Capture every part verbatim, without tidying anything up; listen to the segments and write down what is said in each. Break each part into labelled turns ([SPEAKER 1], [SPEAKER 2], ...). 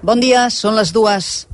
[SPEAKER 1] Bon dia, són les dues.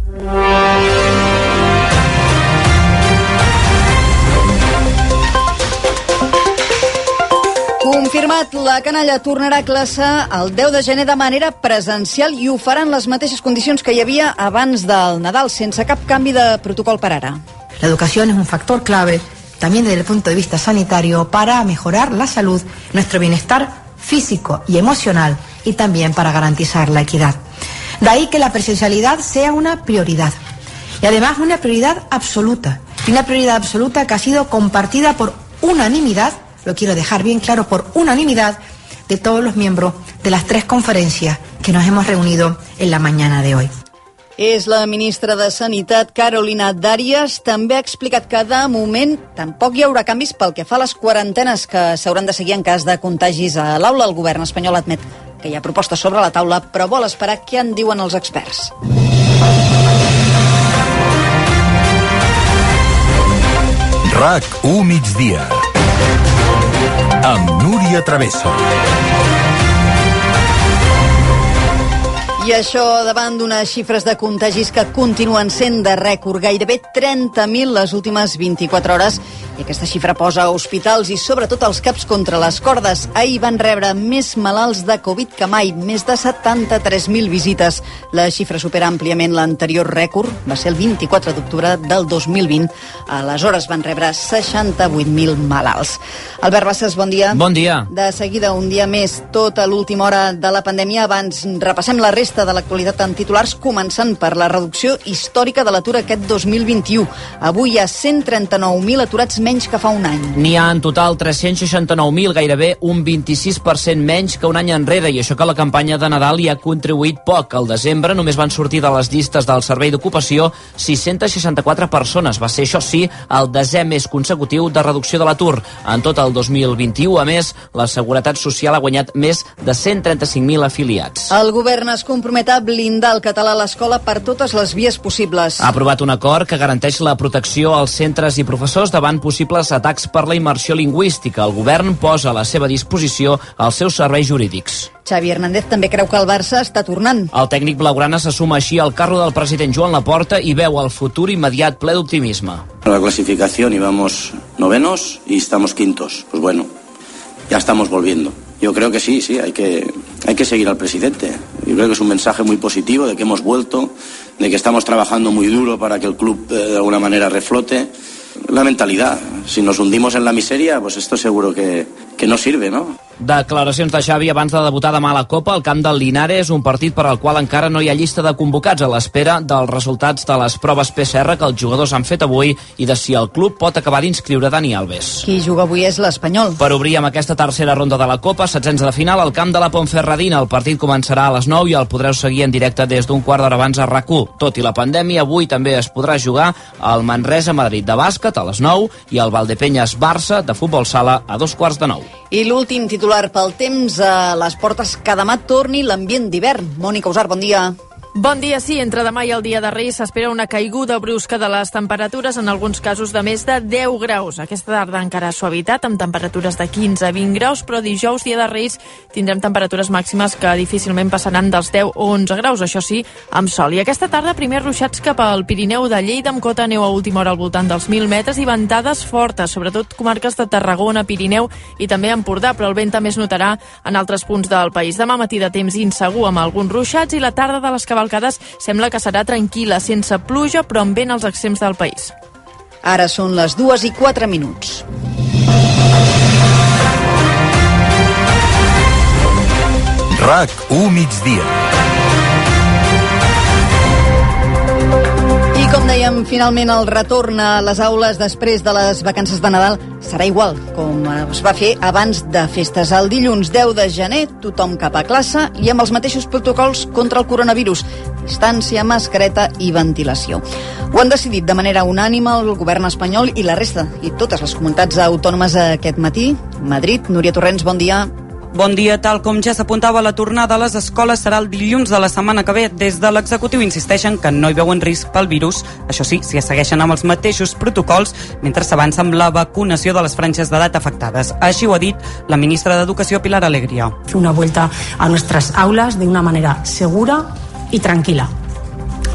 [SPEAKER 1] Confirmat, la canalla tornarà a classe el deu de gener de manera presencial i ho farà en les mateixes condicions que hi havia abans del Nadal, sense cap canvi de protocol per ara.
[SPEAKER 2] La educación es un factor clave, también desde el punto de vista sanitario, para mejorar la salud, nuestro bienestar físico y emocional, y también para garantizar la equidad. De ahí que la presencialidad sea una prioridad, y además una prioridad absoluta, y una prioridad absoluta que ha sido compartida por unanimidad, lo quiero dejar bien claro, por unanimidad de todos los miembros de las tres conferencias que nos hemos reunido en la mañana de hoy.
[SPEAKER 1] És la ministra de Sanitat, Carolina Darias. També ha explicat que de moment tampoc hi haurà canvis pel que fa a les quarantenes que s'hauran de seguir en cas de contagis a l'aula. El govern espanyol admet que hi ha propostes sobre la taula, però vol esperar què en diuen els experts.
[SPEAKER 3] RAC u migdia amb Núria Traveso.
[SPEAKER 1] I això davant d'unes xifres de contagis que continuen sent de rècord, gairebé trenta mil les últimes vint-i-quatre hores, i aquesta xifra posa hospitals i sobretot els caps contra les cordes. Ahir van rebre més malalts de Covid que mai, més de setanta-tres mil visites. La xifra supera àmpliament l'anterior rècord, va ser el vint-i-quatre d'octubre del dos mil vint. Aleshores van rebre seixanta-vuit mil malalts. Albert Bassas, bon dia.
[SPEAKER 4] Bon dia.
[SPEAKER 1] De seguida, un dia més, tota l'última hora de la pandèmia. Abans repassem la resta de l'actualitat en titulars, començant per la reducció històrica de l'atur aquest dos mil vint-i-u. Avui hi ha cent trenta-nou mil aturats menys que fa un any.
[SPEAKER 4] N'hi ha en total tres-cents seixanta-nou mil, gairebé un vint-i-sis per cent menys que un any enrere, i això que la campanya de Nadal hi ha contribuït poc. Al desembre només van sortir de les llistes del Servei d'Ocupació sis-cents seixanta-quatre persones. Va ser, això sí, el desè mes consecutiu de reducció de l'atur. En tot el dos mil vint-i-u, a més, la Seguretat Social ha guanyat més de cent trenta-cinc mil afiliats.
[SPEAKER 1] El govern es compromet a blindar el català a l'escola per totes les vies possibles.
[SPEAKER 4] Ha aprovat un acord que garanteix la protecció als centres i professors davant possibles atacs per la immersió lingüística. El govern posa a la seva disposició els seus serveis jurídics.
[SPEAKER 1] Xavi Hernández també creu que el Barça està tornant.
[SPEAKER 4] El tècnic blaugrana se suma així al carro del president Joan Laporta i veu el futur immediat ple d'optimisme.
[SPEAKER 5] La clasificación íbamos novenos y estamos quintos. Pues bueno, ya estamos volviendo. Yo creo que sí, sí, hay que, hay que seguir al presidente. Yo creo que es un mensaje muy positivo de que hemos vuelto, de que estamos trabajando muy duro para que el club eh, de alguna manera reflote. La mentalidad, si nos hundimos en la miseria, pues esto seguro que, que no sirve, ¿no?
[SPEAKER 4] Declaracions de Xavi abans de debutar demà a la Copa al camp del Linares, un partit per al qual encara no hi ha llista de convocats, a l'espera dels resultats de les proves P C R que els jugadors han fet avui i de si el club pot acabar d'inscriure Dani Alves.
[SPEAKER 1] Qui juga avui és l'Espanyol.
[SPEAKER 4] Per obrir amb aquesta tercera ronda de la Copa, setzents de final al camp de la Ponferradina. El partit començarà a les nou i el podreu seguir en directe des d'un quart d'hora abans a RAC u. Tot i la pandèmia, avui també es podrà jugar al Manresa-Madrid de bàsquet a les nou i al Valdepeñas-Barça de futbol sala a dos quarts de nou.
[SPEAKER 1] I l'últim titular pel temps a les portes que demà torni l'ambient d'hivern. Mònica Usar, bon dia.
[SPEAKER 6] Bon dia, sí. Entre demà i el dia de Reis s'espera una caiguda brusca de les temperatures, en alguns casos de més de deu graus. Aquesta tarda encara suavitat, amb temperatures de quinze a vint graus, però dijous, dia de Reis, tindrem temperatures màximes que difícilment passaran dels deu o onze graus, això sí, amb sol. I aquesta tarda, primers ruixats cap al Pirineu de Lleida, amb cota neu a última hora al voltant dels mil metres i ventades fortes, sobretot comarques de Tarragona, Pirineu i també Empordà, però el vent també es notarà en altres punts del país. Demà matí de temps insegur amb alguns ruixats i la tarda de les cavalcades sembla que serà tranquil·la, sense pluja, però amb vent als extrems del país.
[SPEAKER 1] Ara són les dues i quatre minuts.
[SPEAKER 3] RAC u migdia.
[SPEAKER 1] I com dèiem, finalment el retorn a les aules després de les vacances de Nadal serà igual com es va fer abans de festes. El dilluns deu de gener, tothom cap a classe i amb els mateixos protocols contra el coronavirus: distància, mascareta i ventilació. Ho han decidit de manera unànime el govern espanyol i la resta i totes les comunitats autònomes aquest matí. Madrid, Núria Torrents, bon dia.
[SPEAKER 7] Bon dia. Tal com ja s'apuntava, la tornada a les escoles serà el dilluns de la setmana que ve. Des de l'executiu insisteixen que no hi veuen risc pel virus. Això sí, si es segueixen amb els mateixos protocols mentre s'avança amb la vacunació de les franges d'edat afectades. Així ho ha dit la ministra d'Educació, Pilar Alegría.
[SPEAKER 8] Una vuelta a nuestras aulas de una manera segura y tranquila.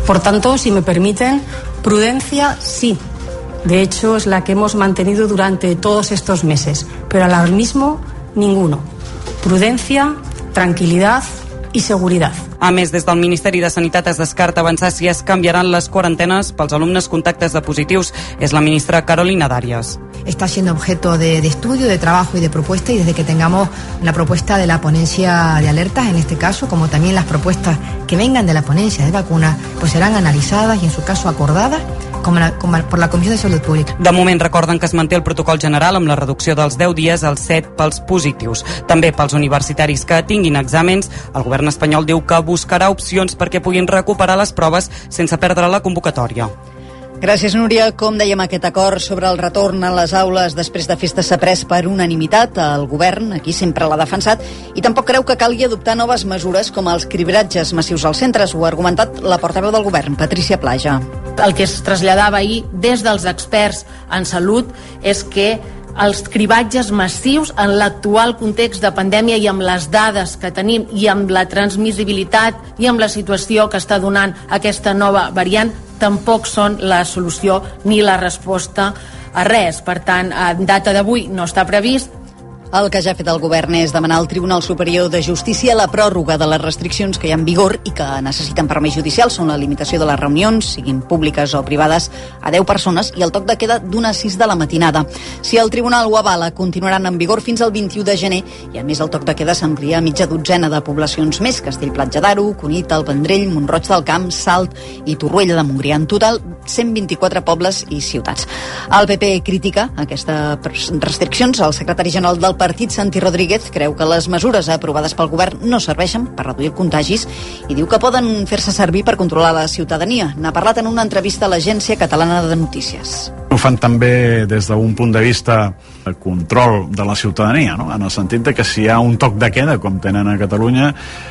[SPEAKER 8] Por tanto, si me permiten, prudencia sí. De hecho, es la que hemos mantenido durante todos estos meses, pero alarmismo ninguno. Prudencia, tranquilidad i seguretat.
[SPEAKER 7] A més, des del Ministeri de Sanitat es descarta avançar si es canviaran les quarantenes pels alumnes contactes de positius. És la ministra Carolina Darias.
[SPEAKER 2] Está siendo objeto de, de estudio, de trabajo y de propuesta, y desde que tengamos la propuesta de la ponencia de alertas, en este caso, como también las propuestas que vengan de la ponencia de vacunas, pues serán analizadas y en su caso acordadas com la, com por la Comissió de Salut Pública.
[SPEAKER 7] De moment recorden que es manté el protocol general amb la reducció dels deu dies als set pels positius. També pels universitaris que tinguin exàmens, el govern espanyol diu que buscarà opcions perquè puguin recuperar les proves sense perdre la convocatòria.
[SPEAKER 1] Gràcies, Núria. Com dèiem, aquest acord sobre el retorn a les aules després de festes s'ha pres per unanimitat. El govern aquí sempre l'ha defensat i tampoc creu que calgui adoptar noves mesures com els cribratges massius als centres. Ho ha argumentat la portaveu del govern, Patricia Plaja.
[SPEAKER 9] El que es traslladava ahir des dels experts en salut és que els cribatges massius en l'actual context de pandèmia i amb les dades que tenim i amb la transmissibilitat i amb la situació que està donant aquesta nova variant tampoc són la solució ni la resposta a res. Per tant, en data d'avui no està previst.
[SPEAKER 1] El que ja ha fet el govern és demanar al Tribunal Superior de Justícia la pròrroga de les restriccions que hi ha en vigor i que necessiten permís judicial. Són la limitació de les reunions, siguin públiques o privades, a deu persones i el toc de queda d'una a sis de la matinada. Si el Tribunal ho avala, continuaran en vigor fins al vint-i-u de gener i, a més, el toc de queda s'amplia a mitja dotzena de poblacions més: Castell-Platja d'Aro, Cunit, el Vendrell, Mont-roig del Camp, Salt i Torroella de Montgrí. En total, cent vint-i-quatre pobles i ciutats. El P P critica aquestes restriccions. El secretari general del partit, Santi Rodríguez, creu que les mesures aprovades pel govern no serveixen per reduir contagis i diu que poden fer-se servir per controlar la ciutadania. N'ha parlat en una entrevista a l'Agència Catalana de Notícies.
[SPEAKER 10] Ho fan també des d'un punt de vista de control de la ciutadania, no? En el sentit de que si hi ha un toc de queda, com tenen a Catalunya,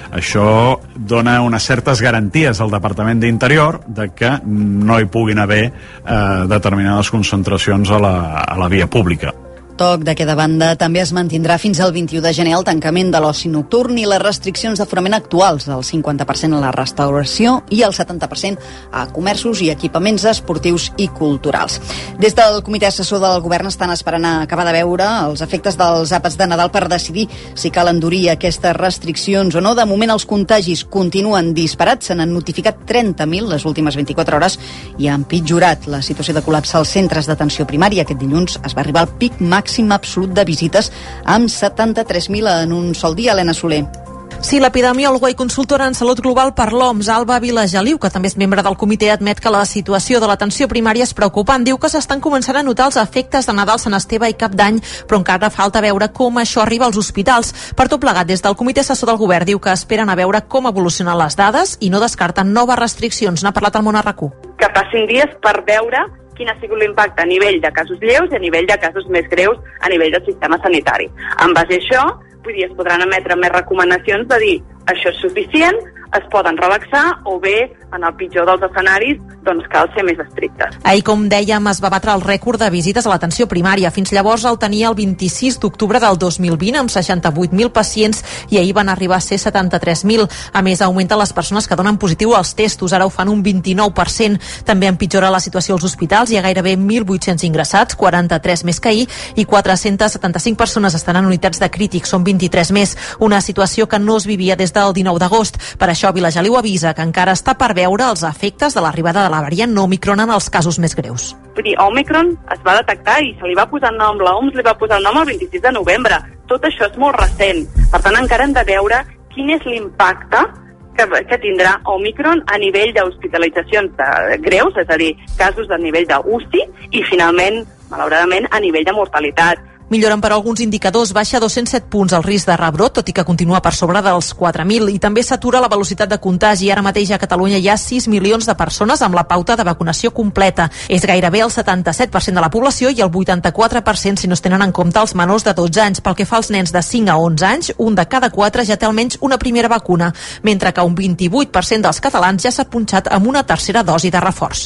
[SPEAKER 10] això dona unes certes garanties al Departament d'Interior de que no hi puguin haver eh, determinades concentracions a la, a la via pública.
[SPEAKER 1] Toc de queda banda també es mantindrà fins al vint-i-u de gener el tancament de l'oci nocturn i les restriccions d'aforament actuals, el cinquanta per cent a la restauració i el setanta per cent a comerços i equipaments esportius i culturals. Des del comitè assessor del govern estan esperant a acabar de veure els efectes dels àpats de Nadal per decidir si cal endurir aquestes restriccions o no. De moment els contagis continuen disparats, se n'han notificat trenta mil les últimes vint-i-quatre hores i ha empitjorat la situació de col·lapse als centres d'atenció primària. Aquest dilluns es va arribar al pic màxim màxim absolut de visites amb setanta-tres mil en un sol dia. Helena Soler.
[SPEAKER 6] Sí, l'epidemiòloga i consultora en salut global per l'O M S, Alba Vilageliu, que també és membre del comitè, admet que la situació de l'atenció primària és preocupant. Diu que s'estan començant a notar els efectes de Nadal, Sant Esteve i Cap d'Any, però encara falta veure com això arriba als hospitals. Per tot plegat, des del comitè assessor del govern diu que esperen a veure com evolucionen les dades i no descarten noves restriccions. N'ha parlat al Món R Q.
[SPEAKER 11] Que passin dies per veure quin ha sigut l'impacte a nivell de casos lleus i a nivell de casos més greus a nivell del sistema sanitari. En base a això, vull dir, es podran emetre més recomanacions de dir això és suficient, es poden relaxar o bé, en el pitjor dels escenaris, doncs cal ser més estrictes.
[SPEAKER 6] Ahir, com dèiem, es va batre el rècord de visites a l'atenció primària. Fins llavors el tenia el vint-i-sis d'octubre del dos mil vint amb seixanta-vuit mil pacients i ahir van arribar a ser setanta-tres mil. A més, augmenten les persones que donen positiu als testos, ara ho fan un vint-i-nou per cent. També empitjora la situació als hospitals, hi ha gairebé mil vuit-cents ingressats, quaranta-tres més que ahir, i quatre-cents setanta-cinc persones estan en unitats de crítics, són vint-i-tres més, una situació que no es vivia des del dinou d'agost. Per això Vilageliu avisa que encara està per veure els efectes de l'arribada de la variant Omicron en els casos més greus.
[SPEAKER 11] Vull dir, Omicron es va detectar i se li va posar el nom, la O M S li va posar el nom el vint-i-sis de novembre. Tot això és molt recent. Per tant, encara hem de veure quin és l'impacte que, que tindrà Omicron a nivell d'hospitalitzacions de greus, és a dir, casos de nivell d'U C I i, finalment, malauradament, a nivell de mortalitat.
[SPEAKER 6] Milloren per alguns indicadors, baixa dos-cents set punts el risc de rebrot, tot i que continua per sobre dels quatre mil, i també s'atura la velocitat de contagi. Ara mateix a Catalunya hi ha sis milions de persones amb la pauta de vacunació completa. És gairebé el setanta-set per cent de la població i el vuitanta-quatre per cent si no es tenen en compte els menors de dotze anys. Pel que fa als nens de cinc a onze anys, un de cada quatre ja té almenys una primera vacuna, mentre que un vint-i-vuit per cent dels catalans ja s'ha punxat amb una tercera dosi de reforç.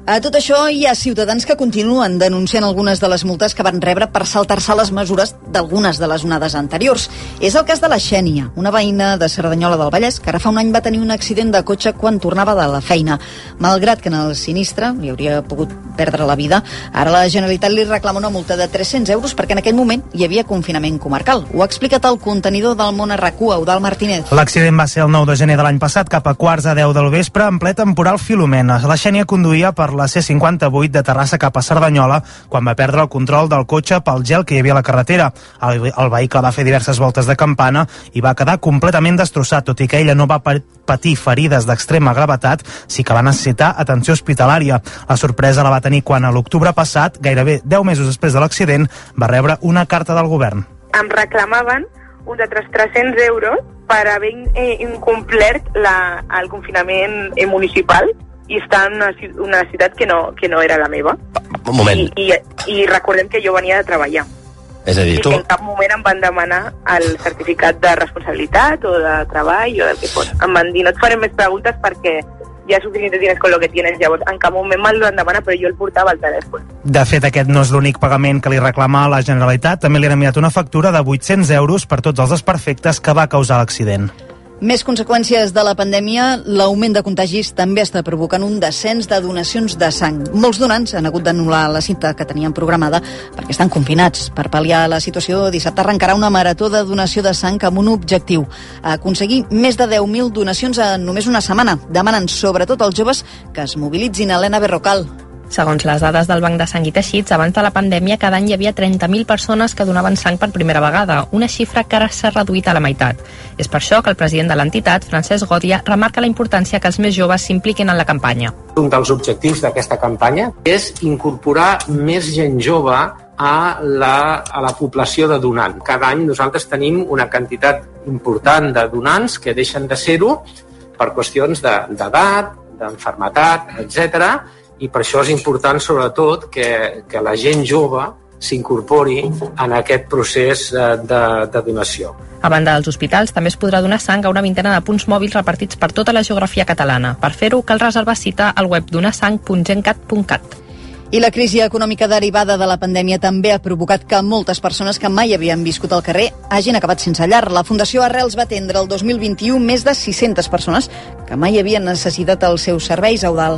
[SPEAKER 1] A tot això hi ha ciutadans que continuen denunciant algunes de les multes que van rebre per saltar-se les mesures d'algunes de les onades anteriors. És el cas de la Xènia, una veïna de Cerdanyola del Vallès que ara fa un any va tenir un accident de cotxe quan tornava de la feina. Malgrat que en el sinistre li hauria pogut perdre la vida, ara la Generalitat li reclama una multa de tres-cents euros perquè en aquell moment hi havia confinament comarcal. Ho ha explicat el contenidor del Món R Q, Eudald Martínez.
[SPEAKER 12] L'accident va ser el nou de gener de l'any passat, cap a quarts a deu del vespre, en ple temporal Filomena. La Xènia conduïa per la C cinquanta-vuit de Terrassa cap a Cerdanyola quan va perdre el control del cotxe pel gel que hi havia a la carretera. El, el vehicle va fer diverses voltes de campana i va quedar completament destrossat, tot i que ella no va patir ferides d'extrema gravetat, sí que va necessitar atenció hospitalària. La sorpresa la va tenir quan a l'octubre passat, gairebé deu mesos després de l'accident, va rebre una carta del govern.
[SPEAKER 13] Em reclamaven uns altres tres-cents euros per haver eh, incomplert la, el confinament eh, municipal i estar en una, una ciutat que no, que no era la meva.
[SPEAKER 14] Un moment.
[SPEAKER 13] I, i, i recordem que jo venia de treballar.
[SPEAKER 14] És a dir,
[SPEAKER 13] I
[SPEAKER 14] tu...
[SPEAKER 13] que en cap moment em van demanar el certificat de responsabilitat o de treball o del que fos. Em van dir, no et farem més preguntes perquè ja suficiente tienes con lo que tienes. Llavors, en cap moment me'l van demanar, però jo el portava al telèfon.
[SPEAKER 12] De fet, aquest no és l'únic pagament que li reclama a la Generalitat. També li han enviat una factura de vuit-cents euros per tots els desperfectes que va causar l'accident.
[SPEAKER 1] Més conseqüències de la pandèmia, l'augment de contagis també està provocant un descens de donacions de sang. Molts donants han hagut d'anul·lar la cita que tenien programada perquè estan confinats. Per pal·liar la situació, dissabte arrencarà una marató de donació de sang amb un objectiu: aconseguir més de deu mil donacions en només una setmana. Demanen sobretot als joves que es mobilitzin. Helena Berrocal.
[SPEAKER 15] Segons les dades del Banc de Sang i Teixits, abans de la pandèmia cada any hi havia trenta mil persones que donaven sang per primera vegada, una xifra que ara s'ha reduït a la meitat. És per això que el president de l'entitat, Francesc Gòdia, remarca la importància que els més joves s'impliquin en la campanya.
[SPEAKER 16] Un dels objectius d'aquesta campanya és incorporar més gent jove a la, a la població de donant. Cada any nosaltres tenim una quantitat important de donants que deixen de ser-ho per qüestions d'edat, d'enfermetat, etcètera, i per això és important, sobretot, que, que la gent jove s'incorpori en aquest procés de, de donació.
[SPEAKER 15] A banda dels hospitals, també es podrà donar sang a una vintena de punts mòbils repartits per tota la geografia catalana. Per fer-ho, cal reservar cita al web donasang punt gencat punt cat.
[SPEAKER 1] I la crisi econòmica derivada de la pandèmia també ha provocat que moltes persones que mai havien viscut al carrer hagin acabat sense llar. La Fundació Arrels va atendre el dos mil vint-i-u més de sis-centes persones que mai havien necessitat els seus serveis. Eudald.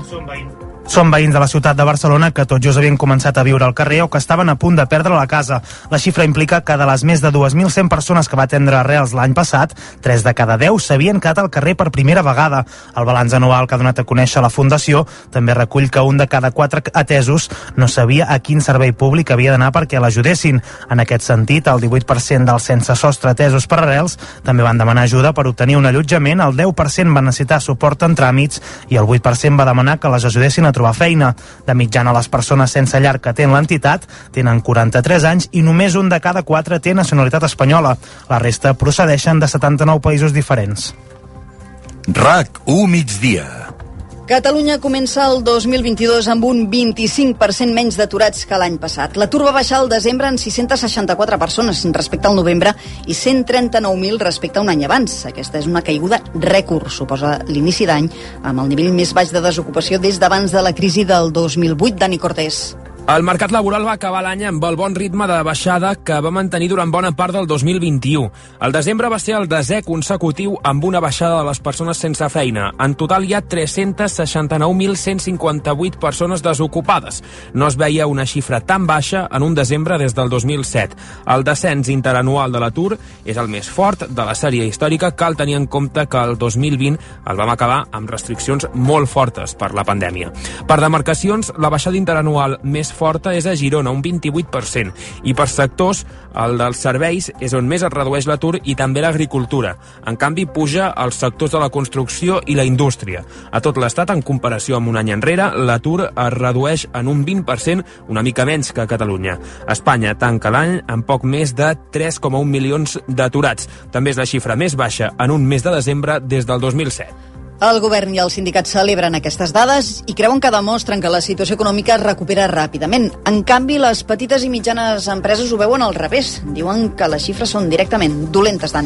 [SPEAKER 12] Són veïns de la ciutat de Barcelona que tot just havien començat a viure al carrer o que estaven a punt de perdre la casa. La xifra implica que de les més de dos mil cent persones que va atendre Arrels l'any passat, tres de cada deu s'havien quedat al carrer per primera vegada. El balanç anual que ha donat a conèixer la Fundació també recull que un de cada quatre atesos no sabia a quin servei públic havia d'anar perquè l'ajudessin. En aquest sentit, el divuit per cent dels sense sostre atesos per Arrels també van demanar ajuda per obtenir un allotjament, el deu per cent van necessitar suport en tràmits i el vuit per cent va demanar que les ajudessin a trobar feina. De mitjana, les persones sense llar que atén l'entitat tenen quaranta-tres anys i només un de cada quatre té nacionalitat espanyola. La resta procedeixen de setanta-nou països diferents.
[SPEAKER 3] RAC u migdia.
[SPEAKER 1] Catalunya comença el dos mil vint-i-dos amb un vint-i-cinc per cent menys d'aturats que l'any passat. L'atur va baixar al desembre en sis-centes seixanta-quatre persones respecte al novembre i cent trenta-nou mil respecte a un any abans. Aquesta és una caiguda rècord, suposa l'inici d'any, amb el nivell més baix de desocupació des d'abans de la crisi del dos mil vuit. Dani Cortés.
[SPEAKER 17] El mercat laboral va acabar l'any amb el bon ritme de baixada que va mantenir durant bona part del dos mil vint-i-u. El desembre va ser el desè consecutiu amb una baixada de les persones sense feina. En total hi ha tres-centes seixanta-nou mil cent cinquanta-vuit persones desocupades. No es veia una xifra tan baixa en un desembre des del dos mil set. El descens interanual de l'atur és el més fort de la sèrie històrica. Cal tenir en compte que el dos mil vint el vam acabar amb restriccions molt fortes per la pandèmia. Per demarcacions, la baixada interanual més forta és a Girona, un vint-i-vuit per cent, i per sectors, el dels serveis és on més es redueix l'atur i també l'agricultura. En canvi, puja als sectors de la construcció i la indústria. A tot l'estat, en comparació amb un any enrere, l'atur es redueix en un vint per cent, una mica menys que a Catalunya. Espanya tanca l'any amb poc més de tres coma un milions d'aturats. També és la xifra més baixa en un mes de desembre des del dos mil set.
[SPEAKER 1] El govern i els sindicats celebren aquestes dades i creuen que demostren que la situació econòmica es recupera ràpidament. En canvi, les petites i mitjanes empreses ho veuen al revés. Diuen que les xifres són directament dolentes, Dani.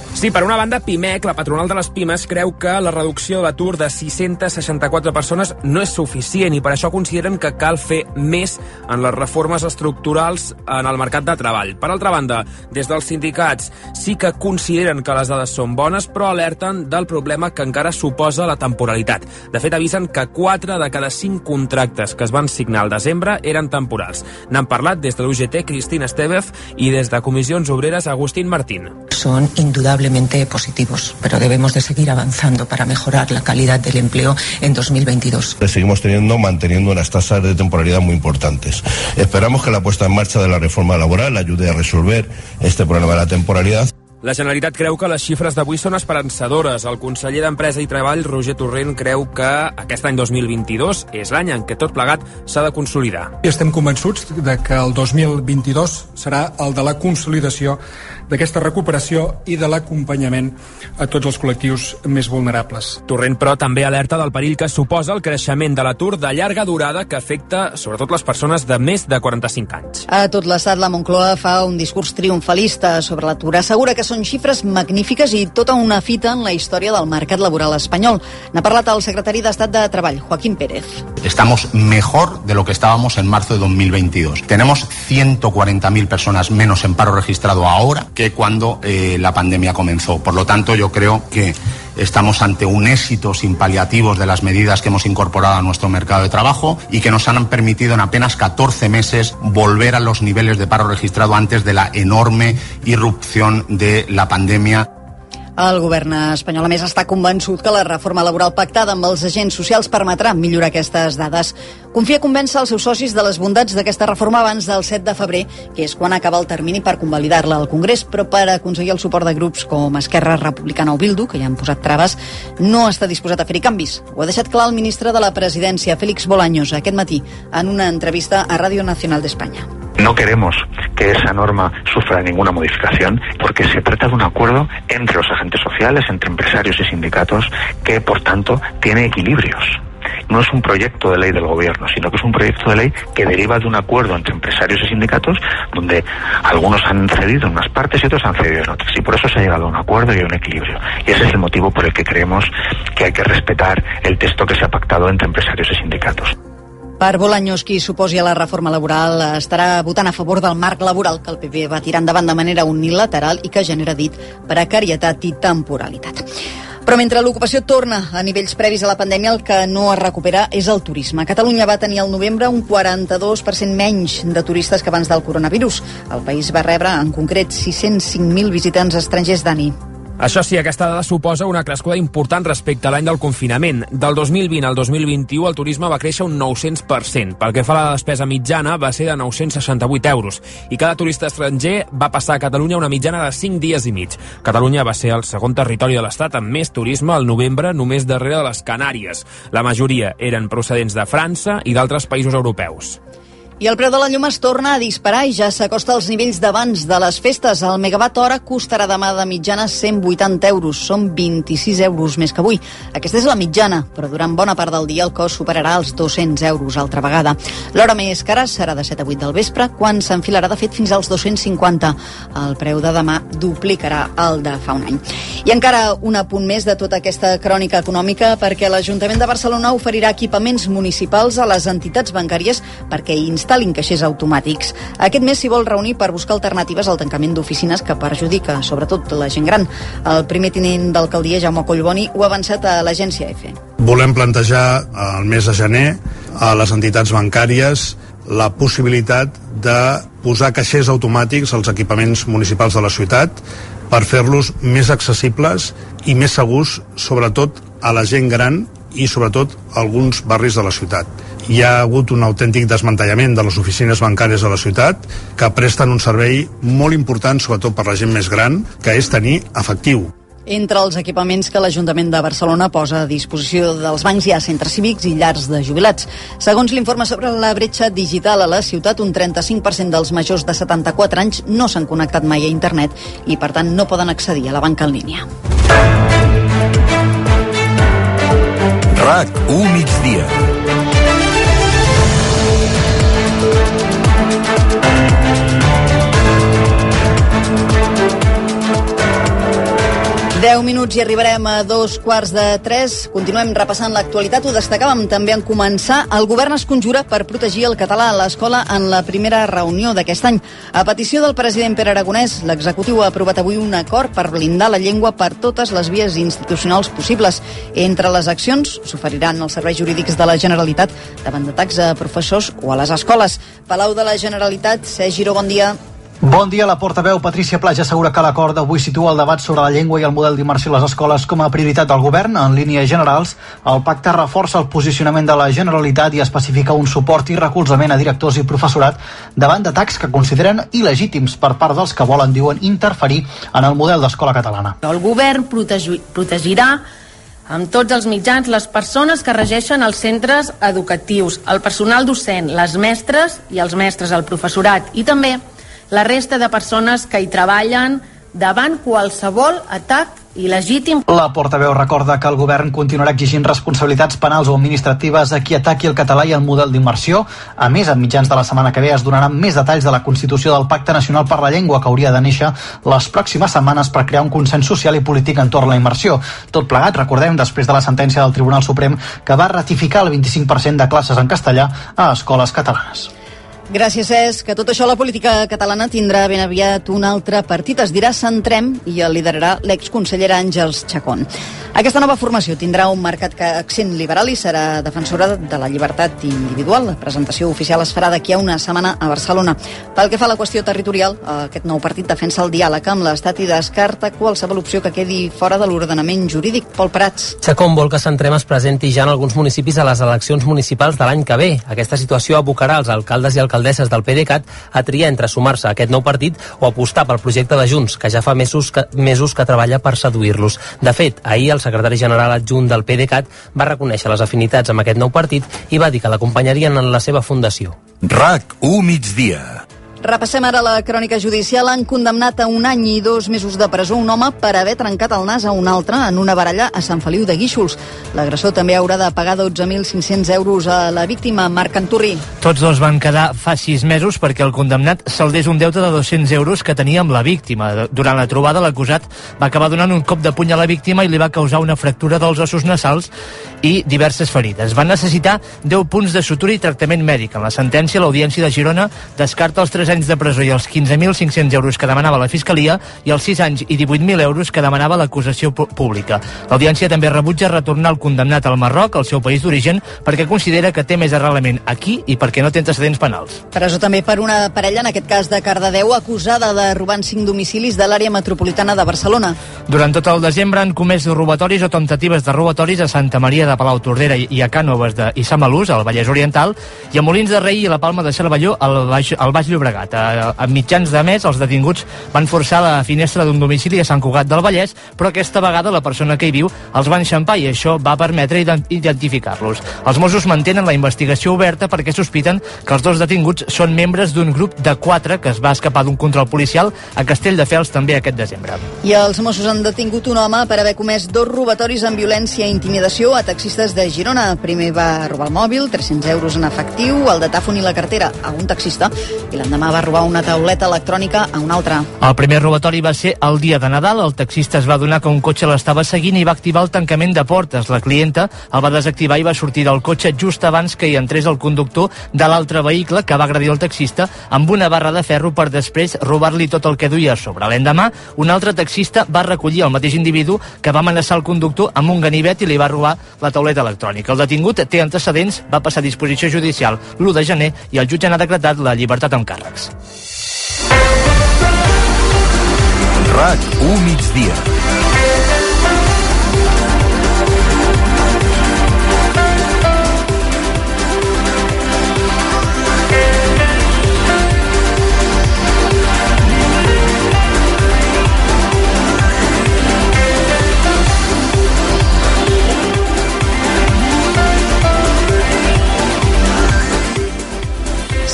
[SPEAKER 17] Sí, per una banda, Pimec, la patronal de les pimes, creu que la reducció de l'atur de sis-centes seixanta-quatre persones no és suficient i per això consideren que cal fer més en les reformes estructurals en el mercat de treball. Per altra banda, des dels sindicats sí que consideren que les dades són bones, però alerten del problema que encara suposa la temporalitat. De fet, avisen que quatre de cada cinc contractes que es van signar al desembre eren temporals. N'han parlat des de l'U G T Cristina Estevez i des de Comissions Obreres Agustín Martín.
[SPEAKER 14] Son indudablemente positivos, pero debemos de seguir avanzando para mejorar la calidad del empleo en dos mil veintidós.
[SPEAKER 18] Seguimos teniendo, manteniendo unas tasas de temporalidad muy importantes. Esperamos que la puesta en marcha de la reforma laboral ayude a resolver este problema de la temporalidad.
[SPEAKER 17] La Generalitat creu que les xifres d'avui són esperançadores. El conseller d'Empresa i Treball, Roger Torrent, creu que aquest any dos mil vint-i-dos és l'any en què tot plegat s'ha de consolidar.
[SPEAKER 19] I estem convençuts de que el dos mil vint-i-dos serà el de la consolidació d'aquesta recuperació i de l'acompanyament a tots els col·lectius més vulnerables.
[SPEAKER 17] Torrent, però, també alerta del perill que suposa el creixement de l'atur de llarga durada que afecta sobretot les persones de més de quaranta-cinc anys.
[SPEAKER 1] A tot l'estat, la Moncloa fa un discurs triomfalista sobre l'atur. Assegura que són xifres magnífiques i tota una fita en la història del mercat laboral espanyol. N'ha parlat el secretari d'Estat de Treball, Joaquín Pérez.
[SPEAKER 20] Estamos mejor de lo que estábamos en marzo de dos mil veintidós. Tenemos ciento cuarenta mil personas menos en paro registrado ahora que cuando eh, la pandemia comenzó. Por lo tanto, yo creo que estamos ante un éxito sin paliativos de las medidas que hemos incorporado a nuestro mercado de trabajo y que nos han permitido en apenas catorce meses volver a los niveles de paro registrado antes de la enorme irrupción de la pandemia.
[SPEAKER 1] El govern espanyol, a més, està convençut que la reforma laboral pactada amb els agents socials permetrà millorar aquestes dades. Confia convèncer els seus socis de les bondats d'aquesta reforma abans del set de febrer, que és quan acaba el termini per convalidar-la al Congrés, però per aconseguir el suport de grups com Esquerra Republicana o Bildu, que ja han posat traves, no està disposat a fer-hi canvis. Ho ha deixat clar el ministre de la Presidència, Félix Bolaños, aquest matí, en una entrevista a Radio Nacional de España.
[SPEAKER 21] No queremos que esa norma sufra ninguna modificación porque se trata de un acuerdo entre los agentes sociales, entre empresarios y sindicatos, que por tanto tiene equilibrios. No es un proyecto de ley del gobierno, sino que es un proyecto de ley que deriva de un acuerdo entre empresarios y sindicatos donde algunos han cedido en unas partes y otros han cedido en otras. Y por eso se ha llegado a un acuerdo y a un equilibrio. Y ese es el motivo por el que creemos que hay que respetar el texto que se ha pactado entre empresarios y sindicatos.
[SPEAKER 1] Per Bolaños, qui s'oposi a la reforma laboral estarà votant a favor del marc laboral que el P P va tirar endavant de manera unilateral i que genera, dit, precarietat i temporalitat. Però mentre l'ocupació torna a nivells previs a la pandèmia, el que no es recupera és el turisme. Catalunya va tenir al novembre un quaranta-dos per cent menys de turistes que abans del coronavirus. El país va rebre, en concret, sis-cents cinc mil visitants estrangers d'A N I.
[SPEAKER 17] Això sí, aquesta dada suposa una crescuda important respecte a l'any del confinament. Del dos mil vint al dos mil vint-i-u el turisme va créixer un nou-cents per cent. Pel que fa a la despesa mitjana va ser de nou-cents seixanta-vuit euros i cada turista estranger va passar a Catalunya una mitjana de cinc dies i mig. Catalunya va ser el segon territori de l'Estat amb més turisme al novembre, només darrere de les Canàries. La majoria eren procedents de França i d'altres països europeus.
[SPEAKER 1] I el preu de la llum es torna a disparar i ja s'acosta als nivells d'abans de les festes. El megawatt hora costarà demà de mitjana cent vuitanta euros. Són vint-i-sis euros més que avui. Aquesta és la mitjana, però durant bona part del dia el cost superarà els dos-cents euros altra vegada. L'hora més cara serà de set a vuit del vespre, quan s'enfilarà de fet fins als dos-cents cinquanta. El preu de demà duplicarà el de fa un any. I encara un apunt més de tota aquesta crònica econòmica, perquè l'Ajuntament de Barcelona oferirà equipaments municipals a les entitats bancàries perquè hi instal·lin caixers automàtics. Aquest mes s'hi vol reunir per buscar alternatives al tancament d'oficines que perjudica sobretot la gent gran. El primer tinent d'alcaldia, Jaume Collboni, ho ha avançat a l'agència EFE.
[SPEAKER 22] Volem plantejar el mes de gener a les entitats bancàries la possibilitat de posar caixers automàtics als equipaments municipals de la ciutat per fer-los més accessibles i més segurs, sobretot a la gent gran i sobretot a alguns barris de la ciutat. Hi ha hagut un autèntic desmantellament de les oficines bancàries de la ciutat que presten un servei molt important, sobretot per la gent més gran, que és tenir efectiu.
[SPEAKER 1] Entre els equipaments que l'Ajuntament de Barcelona posa a disposició dels bancs hi ha centres cívics i llars de jubilats. Segons l'informe sobre la bretxa digital a la ciutat, un trenta-cinc per cent dels majors de setanta-quatre anys no s'han connectat mai a internet i, per tant, no poden accedir a la banca en línia.
[SPEAKER 3] RAC u migdia.
[SPEAKER 1] deu minuts i arribarem a dos quarts de tres. Continuem repassant l'actualitat. Ho destacàvem també en començar. El govern es conjura per protegir el català a l'escola en la primera reunió d'aquest any. A petició del president Pere Aragonès, l'executiu ha aprovat avui un acord per blindar la llengua per totes les vies institucionals possibles. Entre les accions s'oferiran els serveis jurídics de la Generalitat davant d'atacs a professors o a les escoles. Palau de la Generalitat, Sergi Giró, bon dia.
[SPEAKER 4] Bon dia. La portaveu Patrícia Plaja assegura que l'acord d'avui situa el debat sobre la llengua i el model d'immersió a les escoles com a prioritat del govern. En línies generals, el pacte reforça el posicionament de la Generalitat i especifica un suport i recolzament a directors i professorat davant d'atacs que consideren il·legítims per part dels que volen, diuen, interferir en el model d'escola catalana.
[SPEAKER 9] El govern protegi- protegirà amb tots els mitjans les persones que regeixen els centres educatius, el personal docent, les mestres i els mestres, el professorat i també la resta de persones que hi treballen davant qualsevol atac il·legítim.
[SPEAKER 4] La portaveu recorda que el govern continuarà exigint responsabilitats penals o administratives a qui ataqui el català i el model d'immersió. A més, a mitjans de la setmana que ve es donaran més detalls de la constitució del Pacte Nacional per la Llengua, que hauria de néixer les pròximes setmanes per crear un consens social i polític entorn a la immersió. Tot plegat, recordem, després de la sentència del Tribunal Suprem que va ratificar el vint-i-cinc per cent de classes en castellà a escoles catalanes.
[SPEAKER 1] Gràcies, Cesc. Que tot això la política catalana tindrà ben aviat un altre partit. Es dirà Centrem i el liderarà l'exconsellera Àngels Chacón. Aquesta nova formació tindrà un marcat accent liberal i serà defensora de la llibertat individual. La presentació oficial es farà d'aquí a una setmana a Barcelona. Pel que fa a la qüestió territorial, aquest nou partit defensa el diàleg amb l'Estat i descarta qualsevol opció que quedi fora de l'ordenament jurídic. Pol Prats.
[SPEAKER 5] Chacón vol que Centrem es presenti ja en alguns municipis a les eleccions municipals de l'any que ve. Aquesta situació abocarà els alcaldes i alcaldesses del PDeCAT a triar entre sumar-se a aquest nou partit o apostar pel projecte de Junts, que ja fa mesos que, mesos que treballa per seduir-los. De fet, ahir el secretari general adjunt del PDeCAT va reconèixer les afinitats amb aquest nou partit i va dir que l'acompanyarien en la seva fundació.
[SPEAKER 3] RAC u migdia.
[SPEAKER 1] Repassem ara la crònica judicial. Han condemnat a un any i dos mesos de presó un home per haver trencat el nas a un altre en una baralla a Sant Feliu de Guíxols. L'agressor també haurà de pagar dotze mil cinc-cents euros a la víctima, Marc Canturri.
[SPEAKER 23] Tots dos van quedar fa sis mesos perquè el condemnat saldés un deute de dos-cents euros que tenia amb la víctima. Durant la trobada, l'acusat va acabar donant un cop de puny a la víctima i li va causar una fractura dels ossos nasals i diverses ferides. Van necessitar deu punts de sutura i tractament mèdic. En la sentència, l'Audiència de Girona descarta els tres anys de presó i els quinze mil cinc-cents euros que demanava la Fiscalia i els sis anys i divuit mil euros que demanava l'acusació pública. L'Audiència també rebutja retornar el condemnat al Marroc, al seu país d'origen, perquè considera que té més arrelament aquí i perquè no té antecedents penals.
[SPEAKER 1] Presó també per una parella, en aquest cas de Cardedeu, acusada de robar en cinc domicilis de l'àrea metropolitana de Barcelona.
[SPEAKER 23] Durant tot el desembre han comès robatoris o temptatives de robatoris a Santa Maria de Palautordera i a Cànoves de Issamalús, al Vallès Oriental, i a Molins de Rei i la Palma de Cervelló, al Baix, al Baix Llobregat. A, a mitjans de mes, els detinguts van forçar la finestra d'un domicili a Sant Cugat del Vallès, però aquesta vegada la persona que hi viu els va enxampar i això va permetre identificar-los. Els Mossos mantenen la investigació oberta perquè sospiten que els dos detinguts són membres d'un grup de quatre que es va escapar d'un control policial a Castelldefels també aquest desembre.
[SPEAKER 1] I els Mossos han detingut un home per haver comès dos robatoris amb violència i intimidació a taxistes de Girona. Primer va robar el mòbil, tres-cents euros en efectiu, el datàfon i la cartera a un taxista i l'endemà va robar una tauleta electrònica a un altre.
[SPEAKER 23] El primer robatori va ser el dia de Nadal. El taxista es va adonar que un cotxe l'estava seguint i va activar el tancament de portes. La clienta el va desactivar i va sortir del cotxe just abans que hi entrés el conductor de l'altre vehicle, que va agredir el taxista amb una barra de ferro per després robar-li tot el que duia a sobre. L'endemà, un altre taxista va recollir el mateix individu que va amenaçar el conductor amb un ganivet i li va robar la tauleta electrònica. El detingut té antecedents, va passar a disposició judicial l'u de gener i el jutge n'ha decretat la llibertat amb càrrecs.
[SPEAKER 3] RAC u migdia.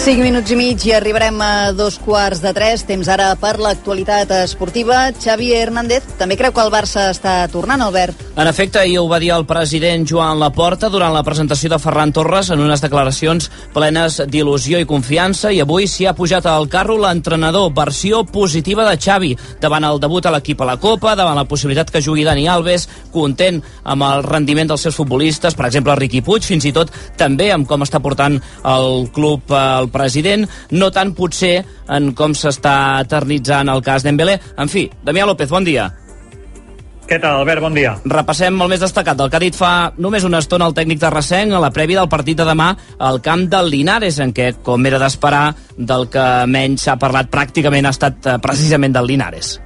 [SPEAKER 1] cinc minuts i mig i arribarem a dos quarts de tres. Temps ara per l'actualitat esportiva. Xavi Hernández també creu que el Barça està tornant, Albert.
[SPEAKER 2] En efecte, ahir ho va dir el president Joan Laporta durant la presentació de Ferran Torres en unes declaracions plenes d'il·lusió i confiança, i avui s'hi ha pujat al carro l'entrenador. Versió positiva de Xavi davant el debut a l'equip a la Copa, davant la possibilitat que jugui Dani Alves, content amb el rendiment dels seus futbolistes, per exemple Riqui Puig, fins i tot també amb com està portant el club el president, no tant potser en com s'està eternitzant el cas Dembélé. En fi, Damià López, bon dia.
[SPEAKER 7] Què tal, Albert? Bon dia.
[SPEAKER 2] Repassem el més destacat del que ha dit fa només una estona el tècnic de Resenc a la prèvia del partit de demà al camp del Linares, en què, com era d'esperar, del que menys s'ha parlat pràcticament ha estat precisament del Linares.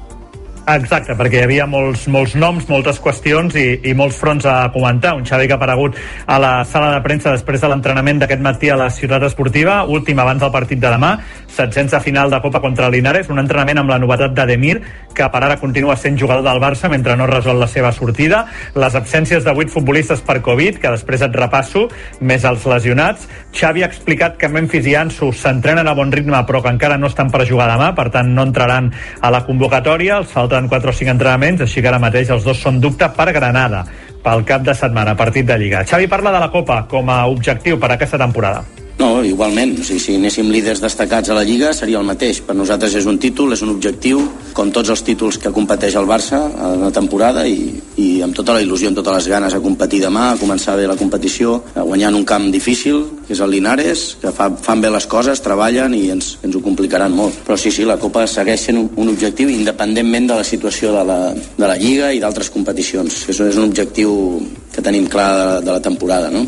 [SPEAKER 7] Exacte, perquè hi havia molts, molts noms, moltes qüestions i, i molts fronts a comentar. Un Xavi que ha aparegut a la sala de premsa després de l'entrenament d'aquest matí a la Ciutat Esportiva, últim abans del partit de demà, setzents de final de Copa contra el Linares, un entrenament amb la novetat d'Ademir, que per ara continua sent jugador del Barça mentre no resol la seva sortida, les absències de vuit futbolistes per Covid, que després et repasso, més els lesionats. Xavi ha explicat que Memphis i Ansu s'entrenen a bon ritme però que encara no estan per jugar demà, per tant no entraran a la convocatòria, els falten quatre o cinc entrenaments, així que ara mateix els dos són dubte per Granada, pel cap de setmana, partit de Lliga. Xavi parla de la Copa com a objectiu per a aquesta temporada.
[SPEAKER 8] No, igualment, o sigui, si anéssim líders destacats a la Lliga seria el mateix. Per nosaltres és un títol, és un objectiu, com tots els títols que competeix el Barça a la temporada, i, i amb tota la il·lusió, amb totes les ganes a competir demà, a començar bé la competició, a guanyar en un camp difícil, que és el Linares, que fa, fan bé les coses, treballen i ens, ens ho complicaran molt. Però sí, sí, la Copa segueix sent un, un objectiu independentment de la situació de la, de la Lliga i d'altres competicions. Això és un objectiu que tenim clar de, de la temporada, no?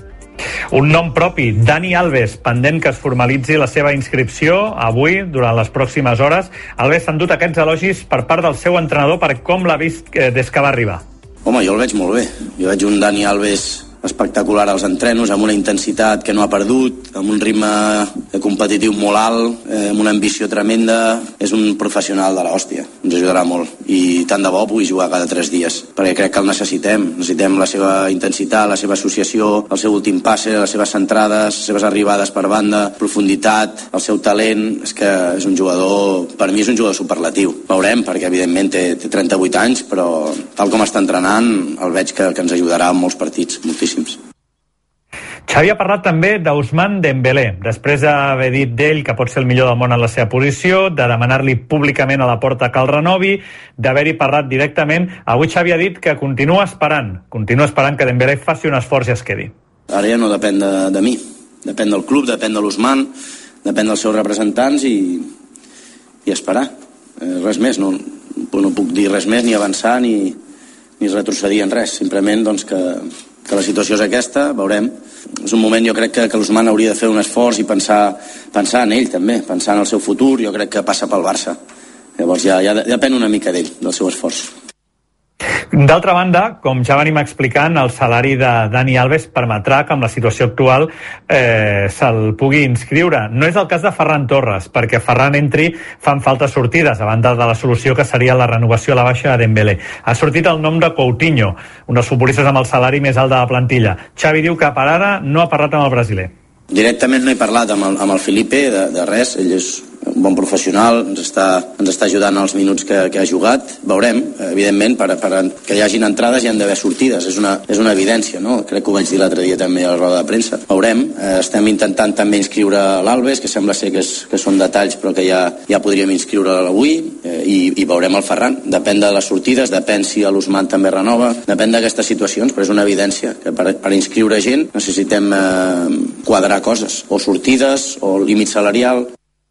[SPEAKER 7] Un nom propi, Dani Alves, pendent que es formalitzi la seva inscripció avui, durant les pròximes hores. Alves s'ha endut aquests elogis per part del seu entrenador per com l'ha vist eh, des que va arribar.
[SPEAKER 8] Home, jo el veig molt bé. Jo veig un Dani Alves espectacular als entrenos, amb una intensitat que no ha perdut, amb un ritme competitiu molt alt, eh, amb una ambició tremenda. És un professional de l'hòstia, ens ajudarà molt, i tant de bo pugui jugar cada tres dies, perquè crec que el necessitem. Necessitem la seva intensitat, la seva associació, el seu últim passe, les seves centrades, les seves arribades per banda, profunditat, el seu talent. És que és un jugador, per mi és un jugador superlatiu. Veurem, perquè evidentment té, té trenta-vuit anys, però tal com està entrenant el veig que, que ens ajudarà en molts partits, moltíssim.
[SPEAKER 7] Xavi ha parlat també d'Ousmane Dembélé, després d'haver dit d'ell que pot ser el millor del món en la seva posició, de demanar-li públicament a la porta que el renovi, d'haver-hi parlat directament. Avui Xavi ha dit que continua esperant, continua esperant que Dembélé faci un esforç i es quedi.
[SPEAKER 8] Ara ja no depèn de, de mi, depèn del club, depèn de l'Ousmane, depèn dels seus representants i, i esperar. Eh, res més, no, no puc dir res més, ni avançar, ni, ni retrocedir en res. Simplement doncs, que, que la situació és aquesta, veurem. És un moment, jo crec que, que l'Ousmane hauria de fer un esforç i pensar, pensar en ell també, pensar en el seu futur. Jo crec que passa pel Barça. Llavors ja, ja depèn una mica d'ell, del seu esforç.
[SPEAKER 7] D'altra banda, com ja venim explicant, el salari de Dani Alves permetrà que amb la situació actual eh, se'l pugui inscriure. No és el cas de Ferran Torres, perquè Ferran entri fan falta sortides, a banda de la solució que seria la renovació a la baixa de Dembélé. Ha sortit el nom de Coutinho, un dels futbolistes amb el salari més alt de la plantilla. Xavi diu que per ara no ha parlat amb el brasiler.
[SPEAKER 8] Directament no he parlat amb el, amb el Felipe de, de res, ell és un bon professional, ens està, ens està ajudant els minuts que, que ha jugat. Veurem, evidentment, per, per que hi hagin entrades hi han d'haver sortides, és una, és una evidència, no? Crec que ho vaig dir l'altre dia també a la roda de premsa. Veurem, eh, estem intentant també inscriure l'Alves, que sembla ser que, és, que són detalls però que ja, ja podríem inscriure avui, eh, i, i veurem el Ferran. Depèn de les sortides, depèn si l'Ousmane també renova, depèn d'aquestes situacions, però és una evidència que per, per inscriure gent necessitem eh, quadrar coses, o sortides o límit salarial.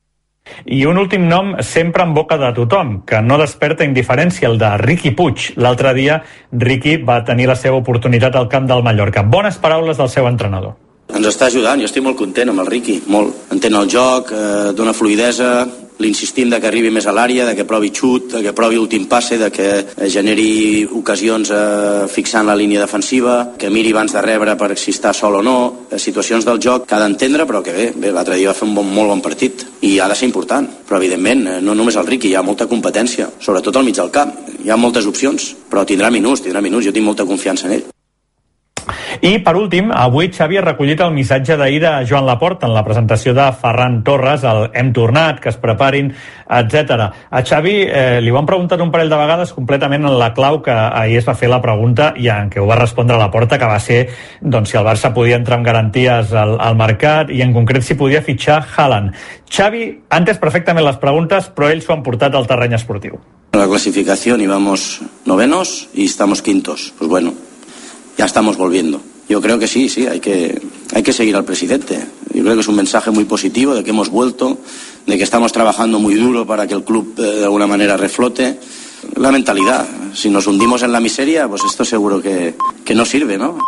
[SPEAKER 7] I un últim nom sempre en boca de tothom, que no desperta indiferència, el de Riqui Puig. L'altre dia Riqui va tenir la seva oportunitat al camp del Mallorca. Bones paraules del seu entrenador.
[SPEAKER 8] Ens està ajudant, jo estic molt content amb el Riqui, molt. Entén el joc, eh, dona fluidesa, l'insistim de que arribi més a l'àrea, de que provi xut, de que provi últim passe, de que generi ocasions eh, fixant la línia defensiva, que miri abans de rebre per si està sol o no, eh, situacions del joc que ha d'entendre, però que bé, bé l'altre dia va fer un bon, molt bon partit i ha de ser important, però evidentment no només el Riqui, hi ha molta competència, sobretot al mig del camp, hi ha moltes opcions, però tindrà minuts, tindrà minuts, jo tinc molta confiança en ell.
[SPEAKER 7] I, per últim, avui Xavi ha recollit el missatge d'ahir de Joan Laporta en la presentació de Ferran Torres, el hem tornat, que es preparin, etcètera. A Xavi eh, li ho han preguntat un parell de vegades completament en la clau que ahir es va fer la pregunta i en què ho va respondre a Laporta, que va ser doncs, si el Barça podia entrar amb garanties al, al mercat i en concret si podia fitxar Haaland. Xavi ha entès perfectament les preguntes, però ells s'ho han portat al terreny esportiu.
[SPEAKER 8] La clasificación íbamos novenos y estamos quintos. Pues bueno, ya estamos volviendo. Yo creo que sí, sí, hay que, hay que seguir al presidente. Yo creo que es un mensaje muy positivo de que hemos vuelto, de que estamos trabajando muy duro para que el club eh, de alguna manera reflote. La mentalidad, si nos hundimos en la miseria, pues esto seguro que, que no sirve, ¿no?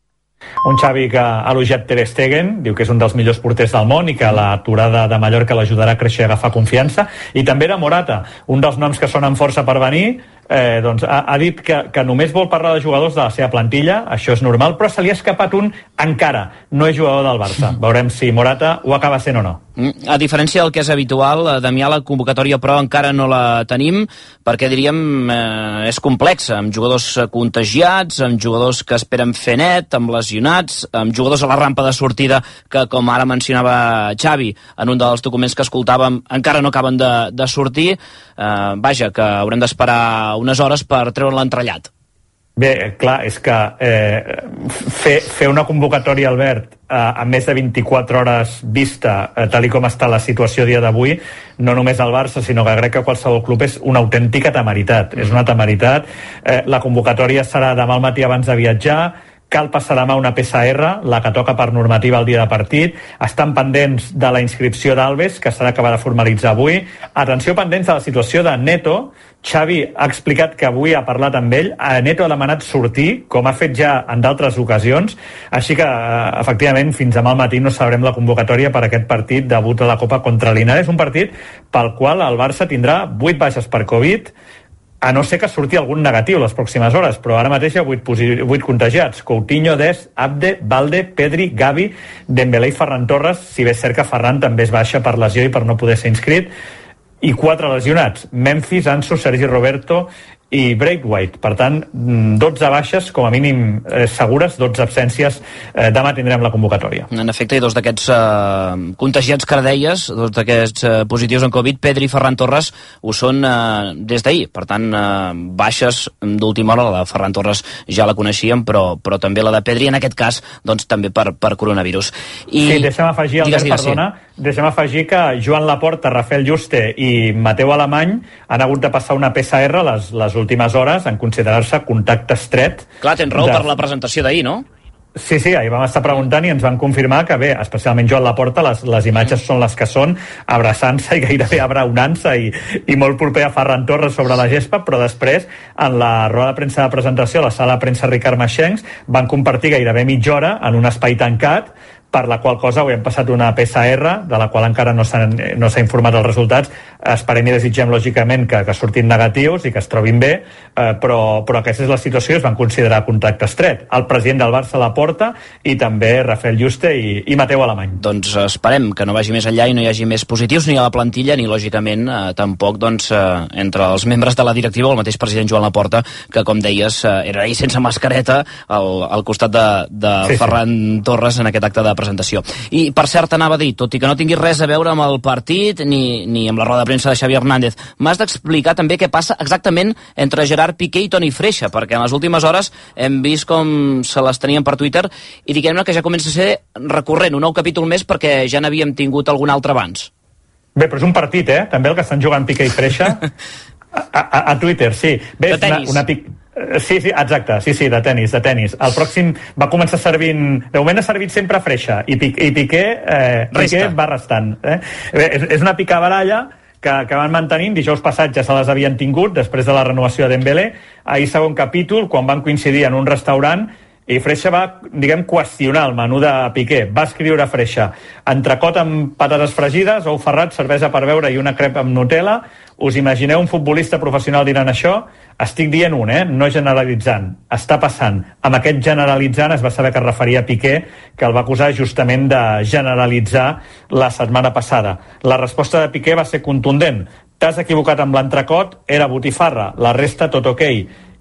[SPEAKER 7] Un Xavi que ha elogiat Ter Stegen, diu que és un dels millors porters del món i que l'aturada de Mallorca l'ajudarà a créixer i agafar confiança. I també era Morata, un dels noms que sonen força per venir, eh, doncs ha, ha dit que, que només vol parlar de jugadors de la seva plantilla, això és normal, però se li ha escapat un encara, no és jugador del Barça. Veurem si Morata ho acaba sent o no.
[SPEAKER 2] A diferència del que és habitual, Damià, la convocatòria però encara no la tenim, perquè diríem eh, és complexa, amb jugadors contagiats, amb jugadors que esperen fer net, amb lesionats, amb jugadors a la rampa de sortida que, com ara mencionava Xavi, en un dels documents que escoltàvem, encara no acaben de, de sortir. Eh, vaja, que haurem d'esperar unes hores per treure l'entrellat.
[SPEAKER 7] Bé, clar, és que eh, fer, fer una convocatòria, Albert, eh, a més de vint-i-quatre hores vista, eh, tal i com està la situació a dia d'avui, no només al Barça, sinó que crec que qualsevol club és una autèntica temeritat. Mm. És una temeritat. Eh, la convocatòria serà demà al matí abans de viatjar, cal passar demà una P C R, la que toca per normativa el dia de partit. Estan pendents de la inscripció d'Alves, que s'ha d'acabar de formalitzar avui. Atenció, pendents de la situació de Neto. Xavi ha explicat que avui ha parlat amb ell. Neto ha demanat sortir, com ha fet ja en d'altres ocasions. Així que, efectivament, fins demà al matí no sabrem la convocatòria per aquest partit debut a la Copa contra l'Linares. Un partit pel qual el Barça tindrà vuit baixes per Covid, a no ser que surti algun negatiu les pròximes hores, però ara mateix hi ha vuit contagiats. Coutinho, Dest, Abde, Balde, Pedri, Gavi, Dembélé i Ferran Torres, si bé és cert que Ferran també es baixa per lesió i per no poder ser inscrit, i quatre lesionats, Memphis, Ansu, Sergi Roberto i Braithwaite. Per tant, dotze baixes, com a mínim eh, segures, dotze absències. Eh, demà tindrem la convocatòria.
[SPEAKER 2] En efecte, i dos d'aquests eh, contagiats que deies, dos d'aquests eh, positius en Covid, Pedri i Ferran Torres, ho són eh, des d'ahir. Per tant, eh, baixes d'última hora. La de Ferran Torres ja la coneixíem, però, però també la de Pedri, en aquest cas, doncs també per, per coronavirus. I...
[SPEAKER 7] Sí, deixa'm afegir, Albert, digues, perdona, sí. deixa'm afegir que Joan Laporta, Rafael Juste i Mateu Alemany han hagut de passar una P C R les, les últimes hores en considerar-se contacte estret.
[SPEAKER 2] Clar, tens raó
[SPEAKER 7] de...
[SPEAKER 2] per la presentació d'ahir, no?
[SPEAKER 7] Sí, sí, ahir vam estar preguntant i ens van confirmar que bé, especialment Joan Laporta, les, les imatges són les que són, abraçant-se i gairebé abraonant-se i, i molt proper a Ferran Torres sobre la gespa, però després, en la roda de premsa de presentació a la sala de premsa Ricard Maxencs, van compartir gairebé mitja hora en un espai tancat, per la qual cosa avui hem passat una P C R, de la qual encara no s'ha no s'ha informat els resultats. Esperem i desitgem, lògicament, que, que surtin negatius i que es trobin bé, eh, però, però aquesta és la situació, es van considerar contacte estret. El president del Barça Laporta i també Rafael Juste i, i Mateu Alemany.
[SPEAKER 2] Doncs esperem que no vagi més enllà i no hi hagi més positius ni a la plantilla ni, lògicament, eh, tampoc doncs, eh, entre els membres de la directiva o el mateix president Joan Laporta, que, com deies, eh, era ahir sense mascareta al, al costat de, de sí, Ferran sí. Torres en aquest acte de presentació. I, per cert, anava a dir, tot i que no tinguis res a veure amb el partit ni, ni amb la roda de premsa de Xavi Hernández, m'has d'explicar també què passa exactament entre Gerard Piqué i Toni Freixa, perquè en les últimes hores hem vist com se les tenien per Twitter i diguem-ne que ja comença a ser recurrent, un nou capítol més, perquè ja n'havíem tingut algun altre abans.
[SPEAKER 7] Bé, però és un partit, eh? També el que estan jugant Piqué i Freixa a, a, a Twitter, sí. Bé,
[SPEAKER 2] de tenis.
[SPEAKER 7] Una, una pic... Sí, sí, exacte, sí, sí, de tenis, de tenis. El pròxim va començar servint... De moment ha servit sempre Freixa i, Pic, i Piqué, eh, Piqué va restant. Eh? És, és una picabaralla que, que van mantenint. Dijous passat ja se les havien tingut després de la renovació de Dembélé. Ahir, segon capítol, quan van coincidir en un restaurant, i Freixa va, diguem, qüestionar el menú de Piqué. Va escriure Freixa: entrecot amb patates fregides, ou ferrat, cervesa per beure i una crepa amb Nutella. Us imagineu un futbolista professional dinant això? Estic dient un, eh? No generalitzant. Està passant. Amb aquest generalitzant es va saber que es referia a Piqué, que el va acusar justament de generalitzar la setmana passada. La resposta de Piqué va ser contundent. T'has equivocat amb l'entrecot, era botifarra, la resta tot ok.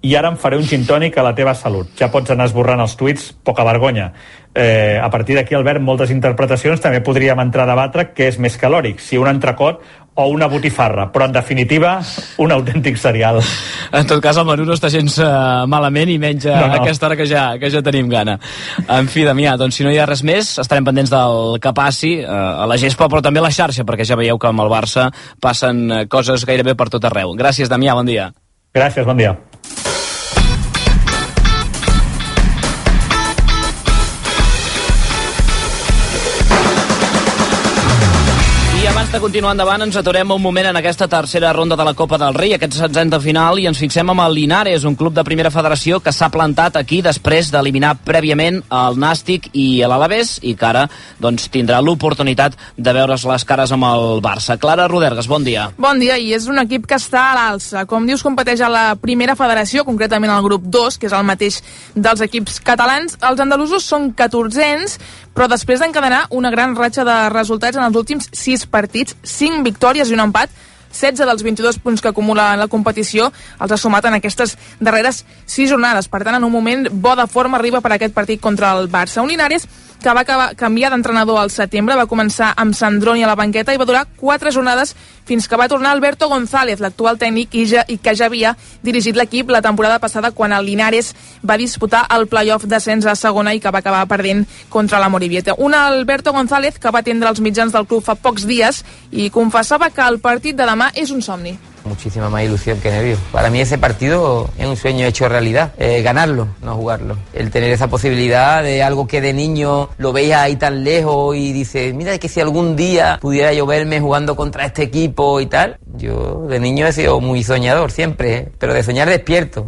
[SPEAKER 7] i ara em faré un gin tònic a la teva salut. Ja pots anar esborrant els tuits, poca vergonya. Eh, a partir d'aquí, Albert, moltes interpretacions, també podríem entrar a debatre què és més calòric, si un entrecot o una botifarra, però en definitiva un autèntic cereal.
[SPEAKER 2] En tot cas el menú no està gens uh, malament i menys a
[SPEAKER 7] no, no.
[SPEAKER 2] aquesta hora que ja, que ja tenim gana. En fi, Damià, doncs si no hi ha res més estarem pendents del que passi uh, a la gespa però també a la xarxa, perquè ja veieu que amb el Barça passen coses gairebé per tot arreu. Gràcies, Damià, bon dia.
[SPEAKER 7] Gràcies, bon dia.
[SPEAKER 2] Abans de continuar endavant, ens aturem un moment en aquesta tercera ronda de la Copa del Rei, aquest setzents de final, i ens fixem amb el Linares, un club de primera federació que s'ha plantat aquí després d'eliminar prèviament el Nàstic i l'Alavés, i que ara doncs, tindrà l'oportunitat de veure's les cares amb el Barça. Clara Rodergas, bon dia.
[SPEAKER 6] Bon dia, i és un equip que està a l'alça. Com dius, competeix a la primera federació, concretament al grup dos, que és el mateix dels equips catalans. Els andalusos són catorzens, però després d'encadenar una gran ratxa de resultats en els últims sis partits, cinc victòries i un empat, setze dels vint-i-dos punts que acumula la competició els ha sumat en aquestes darreres sis jornades. Per tant, en un moment bo de forma arriba per aquest partit contra el Barça. Un Linares que va acabar, canviar d'entrenador al setembre, va començar amb Sandroni a la banqueta i va durar quatre jornades fins que va tornar Alberto González, l'actual tècnic i, ja, i que ja havia dirigit l'equip la temporada passada quan el Linares va disputar el play-off d'ascens a segona i que va acabar perdent contra la Morevieta. Un Alberto González que va atendre els mitjans del club fa pocs dies i confessava que el partit de demà és un somni.
[SPEAKER 10] Muchísima más ilusión que nervios. Para mí ese partido es un sueño hecho realidad. Eh, ganarlo, no jugarlo. El tener esa posibilidad de algo que de niño lo veías ahí tan lejos y dices, mira que si algún día pudiera yo verme jugando contra este equipo y tal. Yo de niño he sido muy soñador siempre, pero de soñar despierto.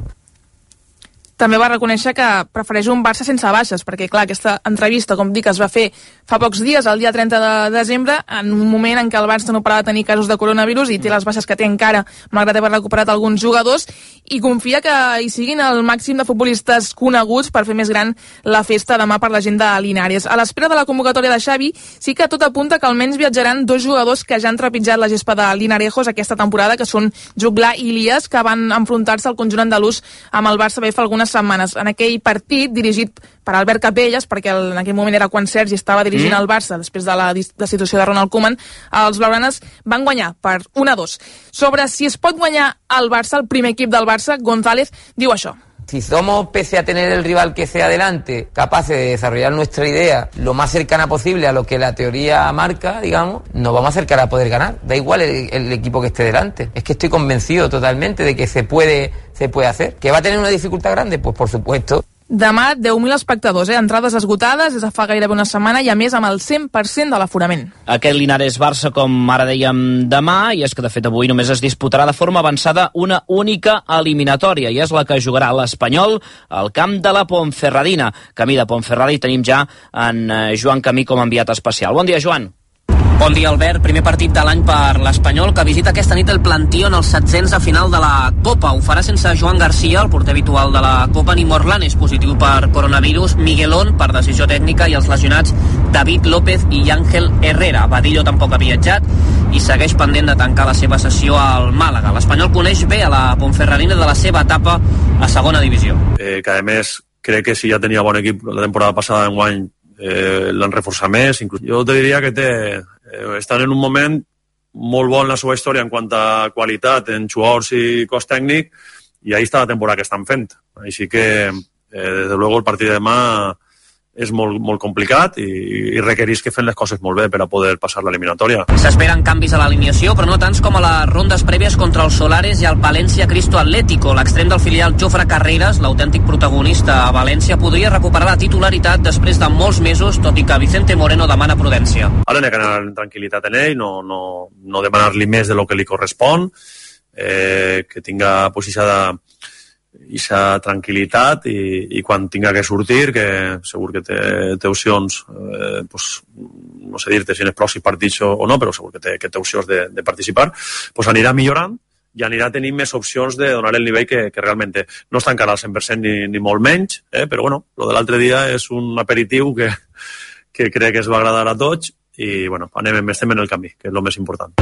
[SPEAKER 6] També va reconèixer que prefereix un Barça sense baixes, perquè, clar, aquesta entrevista, com dic, es va fer fa pocs dies, el dia trenta de desembre, en un moment en què el Barça no parava de tenir casos de coronavirus i té les baixes que té encara, malgrat haver recuperat alguns jugadors, i confia que hi siguin el màxim de futbolistes coneguts per fer més gran la festa demà per la gent de Linares. A l'espera de la convocatòria de Xavi, sí que tot apunta que almenys viatjaran dos jugadors que ja han trepitjat la gespa de Linarejos aquesta temporada, que són Juglar i Ilias, que van enfrontar-se al conjunt andalús amb el Barça bé fa algunes setmanes. En aquell partit, dirigit per Albert Capelles, perquè en aquell moment era quan Sergi estava dirigint mm. el Barça després de la destitució de Ronald Koeman, els blaugranes van guanyar per un a dos. Sobre si es pot guanyar el Barça, el primer equip del Barça, González diu això.
[SPEAKER 10] Si somos, pese a tener el rival que sea delante, capaces de desarrollar nuestra idea lo más cercana posible a lo que la teoría marca, digamos, nos vamos a acercar a poder ganar. Da igual el, el equipo que esté delante. Es que estoy convencido totalmente de que se puede, se puede hacer. ¿Que va a tener una dificultad grande? Pues por supuesto.
[SPEAKER 6] Demà, deu mil espectadors, eh? Entrades esgotades des de fa gairebé una setmana i a més amb el cent per cent de l'aforament.
[SPEAKER 2] Aquest Linares-Barça, com ara dèiem, demà, i és que de fet avui només es disputarà de forma avançada una única eliminatòria, i és la que jugarà l'Espanyol al camp de la Ponferradina. Camí de Ponferrada, i tenim ja en Joan Camí com a enviat especial. Bon dia, Joan.
[SPEAKER 11] Bon dia, Albert. Primer partit de l'any per l'Espanyol, que visita aquesta nit el Plantío en els setzents de final de la Copa. Ho farà sense Joan Garcia, el porter habitual de la Copa, ni Morlanes, positiu per coronavirus, Miguelón, per decisió tècnica, i els lesionats David López i Ángel Herrera. Badillo tampoc ha viatjat i segueix pendent de tancar la seva sessió al Màlaga. L'Espanyol coneix bé a la Ponferradina de la seva etapa a segona divisió.
[SPEAKER 24] Eh, que a més crec que si ja tenia bon equip la temporada passada enguany eh, l'han reforçat més. Inclús. Jo te diria que té Eh, estan en un moment molt bo en la seva història en quant a qualitat en jugadors i cos tècnic, i ahí està la temporada que estan fent. Així que, eh, des de luego, el partit de demà és molt, molt complicat i, i requereix que fem les coses molt bé per a poder passar l'eliminatòria.
[SPEAKER 11] S'esperen canvis a l'alineació, però no tants com a les rondes prèvies contra el Solares i el València Cristo Atlético. L'extrem del filial Jofre Carreras, l'autèntic protagonista a València, podria recuperar la titularitat després de molts mesos, tot i que Vicente Moreno demana prudència.
[SPEAKER 24] Ara n'hi ha que anar en tranquil·litat en ell, no, no, no demanar-li més de lo que li correspon, eh, que tinga posada aquesta tranquil·litat i, i quan tinga que sortir, que segur que té, té opcions, eh, pues, no sé dir-te si en els pròxims partits o, o no, però segur que té, que té opcions de, de participar, pues anirà millorant i anirà tenint més opcions de donar el nivell que, que realment té. No està encara al cent per cent ni, ni molt menys, eh, però bueno, lo de l'altre dia és un aperitiu que, que crec que es va agradar a tots i bueno, anem, estem en el camí, que és el més important.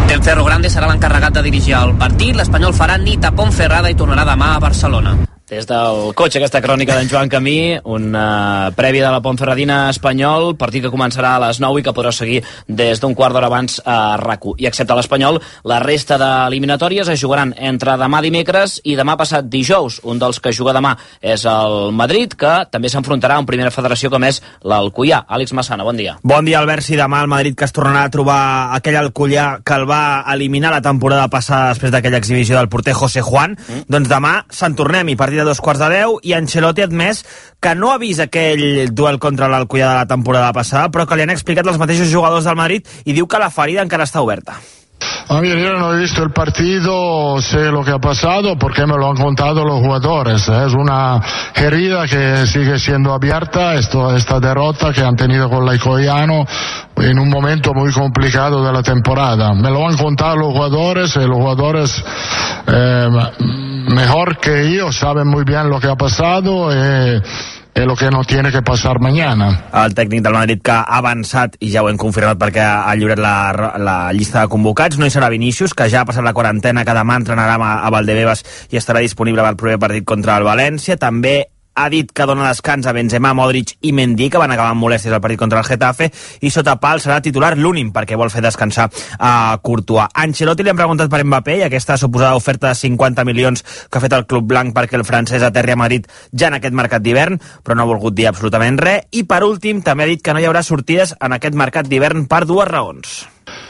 [SPEAKER 11] Del Cerro Grande serà l'encarregat de dirigir el partit. L'Espanyol farà nit a Ponferrada i tornarà demà a Barcelona.
[SPEAKER 2] Des del cotxe, aquesta crònica d'en Joan Camí, una prèvia de la Ponferradina Espanyol, partit que començarà a les nou i que podrà seguir des d'un quart d'hora abans a RAC u. I excepte l'Espanyol, la resta d'eliminatòries es jugaran entre demà dimecres i demà passat dijous. Un dels que juga demà és el Madrid, que també s'enfrontarà a una primera federació com és l'Alcoià. Àlex Massana, bon dia.
[SPEAKER 12] Bon dia, Albert. Si demà el Madrid, que es tornarà a trobar aquell Alcoià que el va eliminar la temporada passada després d'aquella exhibició del porter José Juan, mm. doncs demà se'n tornem i partit de dos quarts de deu, i Ancelotti ha admès que no ha vist aquell duel contra l'Alcoià de la temporada passada, però que li han explicat els mateixos jugadors del Madrid i diu que la ferida encara està oberta.
[SPEAKER 13] A mí, yo no he visto el partido, sé lo que ha pasado porque me lo han contado los jugadores. Es una herida que sigue siendo abierta, esto, esta derrota que han tenido con el Alcoyano en un momento muy complicado de la temporada. Me lo han contado los jugadores y los jugadores eh, mejor que yo saben muy bien lo que ha pasado y és el que no tiene que passar mañana.
[SPEAKER 12] El tècnic del Madrid que ha avançat, i ja ho hem confirmat perquè ha lliurat la, la llista de convocats, no hi serà Vinícius, que ja ha passat la quarantena, que demà entrenarà a Valdebebas i estarà disponible pel proper partit contra el València. També ha dit que dona descans a Benzema, Modric i Mendy, que van acabar amb molèsties al partit contra el Getafe, i sota pal serà titular l'únim, perquè vol fer descansar a Courtois. Ancelotti li han preguntat per Mbappé i aquesta suposada oferta de cinquanta milions que ha fet el club blanc perquè el francès aterri a Madrid ja en aquest mercat d'hivern, però no ha volgut dir absolutament res. I per últim també ha dit que no hi haurà sortides en aquest mercat d'hivern per dues raons.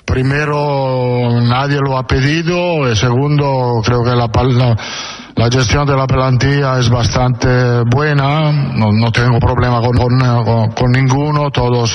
[SPEAKER 13] Primero, nadie lo ha pedido, y segundo, creo que la, la, la gestión de la plantilla es bastante buena, no, no tengo problema con, con, con ninguno, todos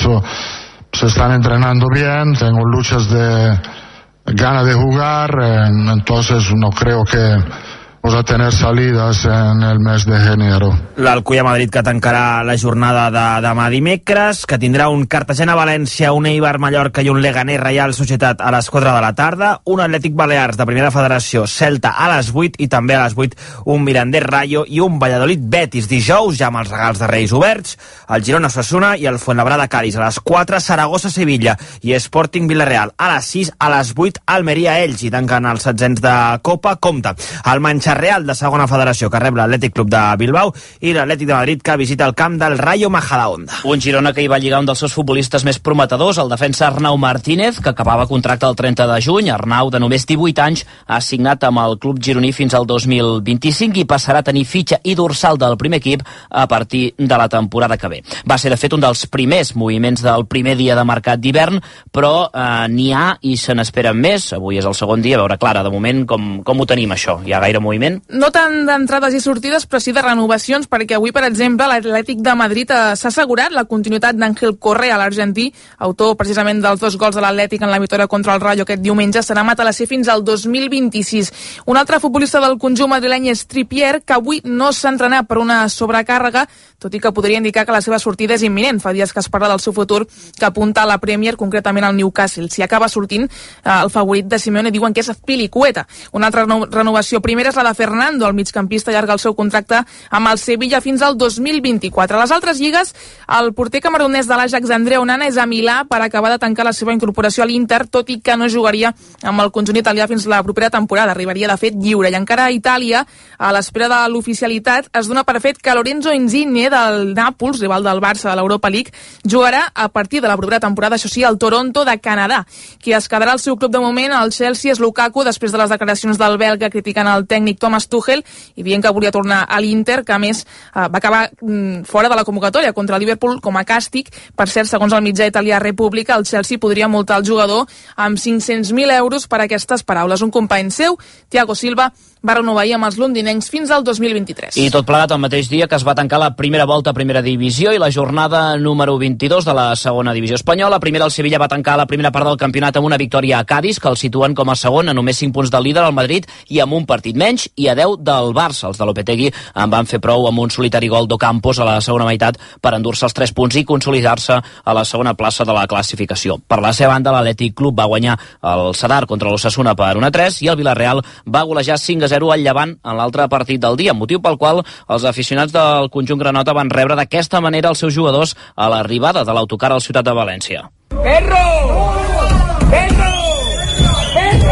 [SPEAKER 13] se están entrenando bien, tengo luchas de ganas de jugar, entonces no creo que a tener salidas en el mes de enero.
[SPEAKER 12] L'Alcoià Madrid, que tancarà la jornada de demà dimecres, que tindrà un Cartagena-València, un Eibar Mallorca i un Leganés Reial Societat a les quatre de la tarda, un Atlètic Balears de Primera Federació Celta a les vuit i també a les vuit un Mirandés Rayo i un Valladolid Betis. Dijous, ja amb els regals de Reis oberts, el Girona Osasuna i el Fuenlabrada Cádiz. A les quatre, Saragossa Sevilla i Sporting Villarreal. A les sis, a les vuit, Almeria Elx, i tanquen els setzents de Copa. Compte, el Manchester Real de segona federació, que rep l'Atlètic Club de Bilbao, i l'Atlètic de Madrid, que visita el camp del Rayo Majadahonda.
[SPEAKER 2] Un Girona que hi va lligar un dels seus futbolistes més prometedors, el defensa Arnau Martínez, que acabava contracte el trenta de juny. Arnau, de només divuit anys, ha signat amb el club gironí fins al dos mil vint-i-cinc i passarà a tenir fitxa i dorsal del primer equip a partir de la temporada que ve. Va ser, de fet, un dels primers moviments del primer dia de mercat d'hivern, però eh, n'hi ha i se n'esperen més. Avui és el segon dia, a veure, Clara, de moment, com, com ho tenim, això? Hi ha gaire moviment?
[SPEAKER 6] No tant d'entrades i sortides, però sí de renovacions, perquè avui, per exemple, l'Atlètic de Madrid eh, s'ha assegurat la continuïtat d'Ángel Correa, l'argentí, autor precisament dels dos gols de l'Atlètic en la victòria contra el Rayo aquest diumenge, serà matalasser fins al dos mil vint-i-sis. Un altre futbolista del conjunt madrileny és Trippier, que avui no s'ha entrenat per una sobrecàrrega, tot i que podria indicar que la seva sortida és imminent. Fa dies que es parla del seu futur, que apunta a la Premier, concretament al Newcastle. Si acaba sortint, eh, el favorit de Simeone diuen que és Azpilicueta. Una altra renovació primera és la de Fernando, el migcampista, allarga el seu contracte amb el Sevilla fins al dos mil vint-i-quatre. A les altres lligues, el porter camerunès de l'Ajax, André Onana, és a Milà per acabar de tancar la seva incorporació a l'Inter, tot i que no jugaria amb el conjunt italià fins la propera temporada. Arribaria, de fet, lliure. I encara a Itàlia, a l'espera de l'oficialitat, es dona per fet que Lorenzo Insigne, del Nàpols, rival del Barça de l'Europa League, jugarà a partir de la propera temporada, això sí, al Toronto de Canadà. Qui es quedarà al seu club de moment, el Chelsea, és Lukaku, després de les declaracions del belga criticant el tècnic Thomas Tuchel i dient que volia tornar a l'Inter, que a més eh, va acabar mm, fora de la convocatòria contra el Liverpool com a càstig. Per cert, segons el mitjà italià República, el Chelsea podria multar el jugador amb cinc-cents mil euros per aquestes paraules. Un company seu, Thiago Silva, va renovar ahir amb els londinencs fins al dos mil vint-i-tres.
[SPEAKER 2] I tot plegat el mateix dia que es va tancar la primera volta a primera divisió i la jornada número vint-i-dos de la segona divisió espanyola. Primera, el Sevilla va tancar la primera part del campionat amb una victòria a Cádiz, que el situen com a segon, a només cinc punts del líder, al Madrid, i amb un partit menys, i a deu del Barça. Els de Lopetegui en van fer prou amb un solitari gol d'Ocampos a la segona meitat per endur-se els tres punts i consolidar-se a la segona plaça de la classificació. Per la seva banda, l'Atlètic Club va guanyar el Sadar contra l'Osasuna per un a tres i el Villarreal va golejar cinc a zero al Llevant en l'altre partit del dia, motiu pel qual els aficionats del conjunt granota van rebre d'aquesta manera els seus jugadors a l'arribada de l'autocar a la ciutat de València.
[SPEAKER 15] ¡Perro! ¡Perro! ¡Perro!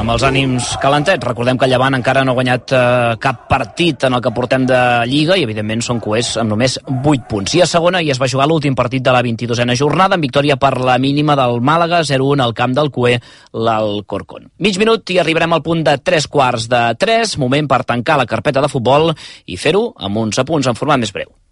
[SPEAKER 2] amb els ànims calentets. Recordem que el Llevant encara no ha guanyat eh, cap partit en el que portem de Lliga i, evidentment, són coers amb només vuit punts. I a segona i es va jugar l'últim partit de la vint-i-dosena jornada amb victòria per la mínima del Màlaga, zero a un al camp del Cué, l'Alcorcón. Mig minut i arribarem al punt de tres quarts de tres, moment per tancar la carpeta de futbol i fer-ho amb uns apunts en format més breu.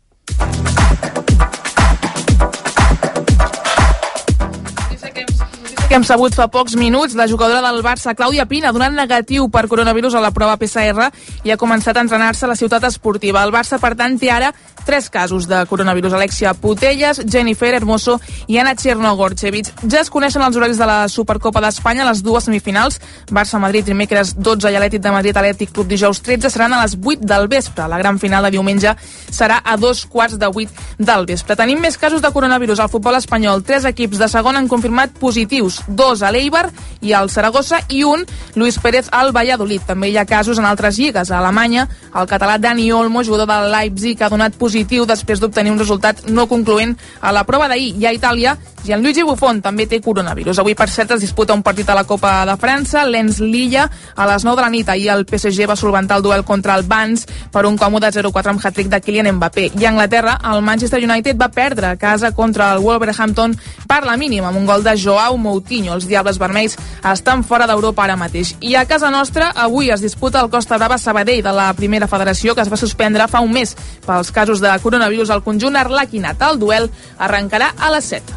[SPEAKER 6] Que hem sabut fa pocs minuts, la jugadora del Barça, Clàudia Pina, ha donat negatiu per coronavirus a la prova P C R i ha començat a entrenar-se a la ciutat esportiva. El Barça, per tant, té ara tres casos de coronavirus: Alexia Putellas, Jennifer Hermoso i Anna Chernogorchevich. Ja es coneixen els horaris de la Supercopa d'Espanya, les dues semifinals, Barça-Madrid dimecres dotze i Atlètic de Madrid Atlètic Club dijous tretze, seran a les vuit del vespre. La gran final de diumenge serà a dos quarts de vuit del vespre. Tenim més casos de coronavirus al futbol espanyol. Tres equips de segona han confirmat positius, dos a l'Eibar i al Saragossa i un, Luis Pérez, al Valladolid. També hi ha casos en altres lligues. A Alemanya, el català Dani Olmo, jugador del Leipzig, ha donat positiu després d'obtenir un resultat no concloent a la prova d'ahir. I a Itàlia, Gianluigi Buffon també té coronavirus. Avui, per cert, es disputa un partit a la Copa de França, Lens-Lilla, a les nou de la nit. Ahir el P S G va solventar el duel contra el Vans per un còmode zero quatre amb hat-trick de Kylian Mbappé. I a Anglaterra, el Manchester United va perdre a casa contra el Wolverhampton per la mínima, amb un gol de Joao Moutinho. Els Diables Vermells estan fora d'Europa ara mateix. I a casa nostra, avui es disputa el Costa Brava Sabadell de la primera federació, que es va suspendre fa un mes pels casos de coronavirus al conjunt arlequinat. El duel arrencarà a les set.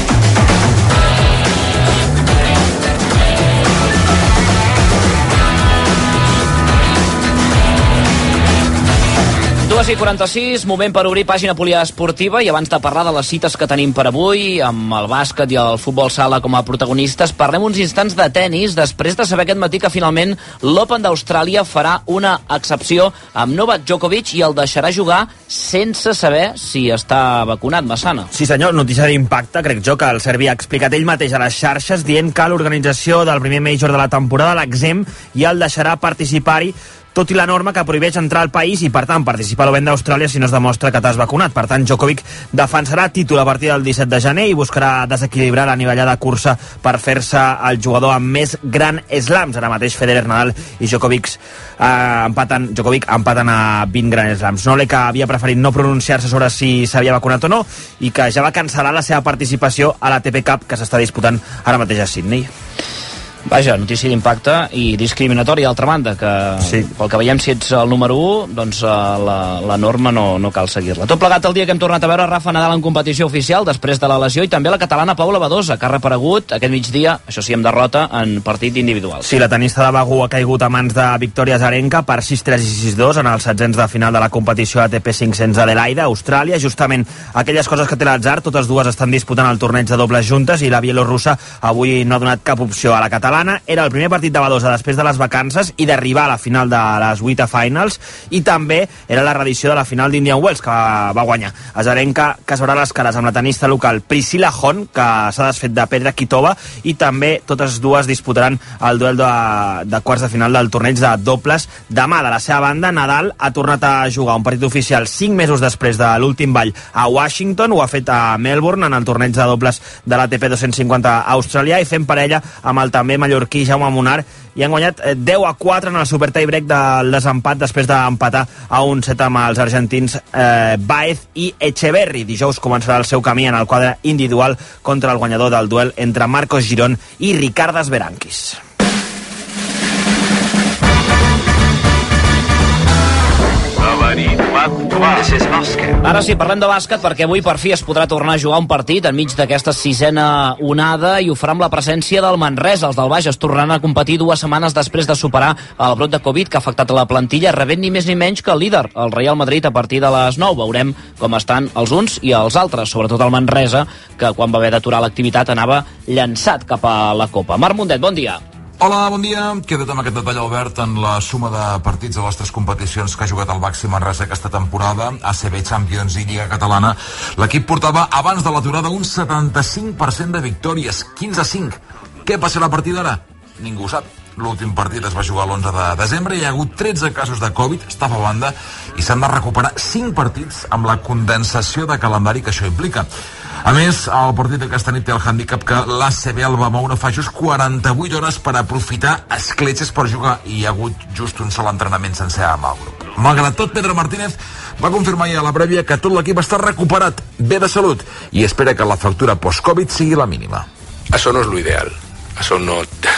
[SPEAKER 2] dues i quaranta-sis, moment per obrir pàgina poliesportiva i abans de parlar de les cites que tenim per avui, amb el bàsquet i el futbol sala com a protagonistes, parlem uns instants de tennis després de saber aquest matí que finalment l'Open d'Austràlia farà una excepció amb Novak Djokovic i el deixarà jugar sense saber si està vacunat. Massana.
[SPEAKER 12] Sí senyor, notícia d'impacte, crec jo, que el serbi ha explicat ell mateix a les xarxes dient que l'organització del primer major de la temporada l'exem i el deixarà participar-hi, tot i la norma que prohibeix entrar al país i, per tant, participar a l'Open d'Austràlia si no es demostra que t'has vacunat. Per tant, Djokovic defensarà títol a partir del disset de gener i buscarà desequilibrar la nivellada cursa per fer-se el jugador amb més gran slams. Ara mateix Federer, Nadal i Djokovic eh, empaten, Djokovic empaten a vint gran slams. Nole, que havia preferit no pronunciar-se sobre si s'havia vacunat o no i que ja va cancel·lar la seva participació a l'A T P Cup que s'està disputant ara mateix a Sydney.
[SPEAKER 2] Vaja, notícia d'impacte i discriminatòria, d'altra banda, que sí. Pel que veiem, si ets el número u, doncs la, la norma no, no cal seguir-la. Tot plegat el dia que hem tornat a veure Rafa Nadal en competició oficial després de la lesió i també la catalana Paula Badosa, que ha reaparegut aquest migdia, això sí, amb derrota en partit individual.
[SPEAKER 12] Sí, la tenista de Begú ha caigut a mans de Victòria Azarenka per sis tres i sis dos en els setzents de final de la competició A T P cinc-cents d'Adelaida, Austràlia. Justament aquelles coses que té l'atzar, totes dues estan disputant el torneig de dobles juntes i la bielorussa avui no ha donat cap opció a la catalana. Era el primer partit de Badosa després de les vacances i d'arribar a la final de les vuit a finals i també era la reedició de la final d'Indian Wells que va guanyar. Azarenka, que s'haurà les cares amb la tenista local Priscilla Hon, que s'ha desfet de Petra Kvitova, i també totes dues disputaran el duel de, de quarts de final del torneig de dobles demà. De la seva banda, Nadal ha tornat a jugar un partit oficial cinc mesos després de l'últim ball a Washington, ho ha fet a Melbourne en el torneig de dobles de l'A T P dos-cents cinquanta australià i fent parella amb el també mallorquí Jaume Munar i han guanyat deu a quatre en el super tie-break del desempat després d'empatar a un set amb els argentins eh, Baez i Echeverri. Dijous començarà el seu camí en el quadre individual contra el guanyador del duel entre Marcos Girón i Ricardas Berankis.
[SPEAKER 2] Ara sí, parlem de bàsquet perquè avui per fi es podrà tornar a jugar un partit enmig d'aquesta sisena onada i ho farà amb la presència del Manresa. Els del Bages tornaran a competir dues setmanes després de superar el brot de Covid que ha afectat la plantilla, rebent ni més ni menys que el líder, el Real Madrid, a partir de les nou. Veurem com estan els uns i els altres, sobretot el Manresa, que quan va haver d'aturar l'activitat anava llançat cap a la Copa. Marc Mundet, bon dia.
[SPEAKER 14] Hola, bon dia. Queda't amb aquest detall, Albert, en la suma de partits de les tres competicions que ha jugat el Baxi Manresa aquesta temporada, A C B, Champions i Lliga Catalana. L'equip portava abans de l'aturada un setanta-cinc per cent de victòries, quinze a cinc. Què passarà a partir d'ara? Ningú ho sap. L'últim partit es va jugar l'onze de desembre i hi ha hagut tretze casos de Covid, està a banda, i s'han de recuperar cinc partits amb la condensació de calendari que això implica. A més, el partit d'aquesta nit té el handicap que l'A C B el va moure fa just quaranta-vuit hores per aprofitar escletxes per jugar i hi ha hagut just un sol entrenament sencer amb el grup. Malgrat tot, Pedro Martínez va confirmar ja a la prèvia que tot l'equip està recuperat, bé de salut, i espera que la factura post-Covid sigui la mínima.
[SPEAKER 15] Això no és l'ideal. Això no,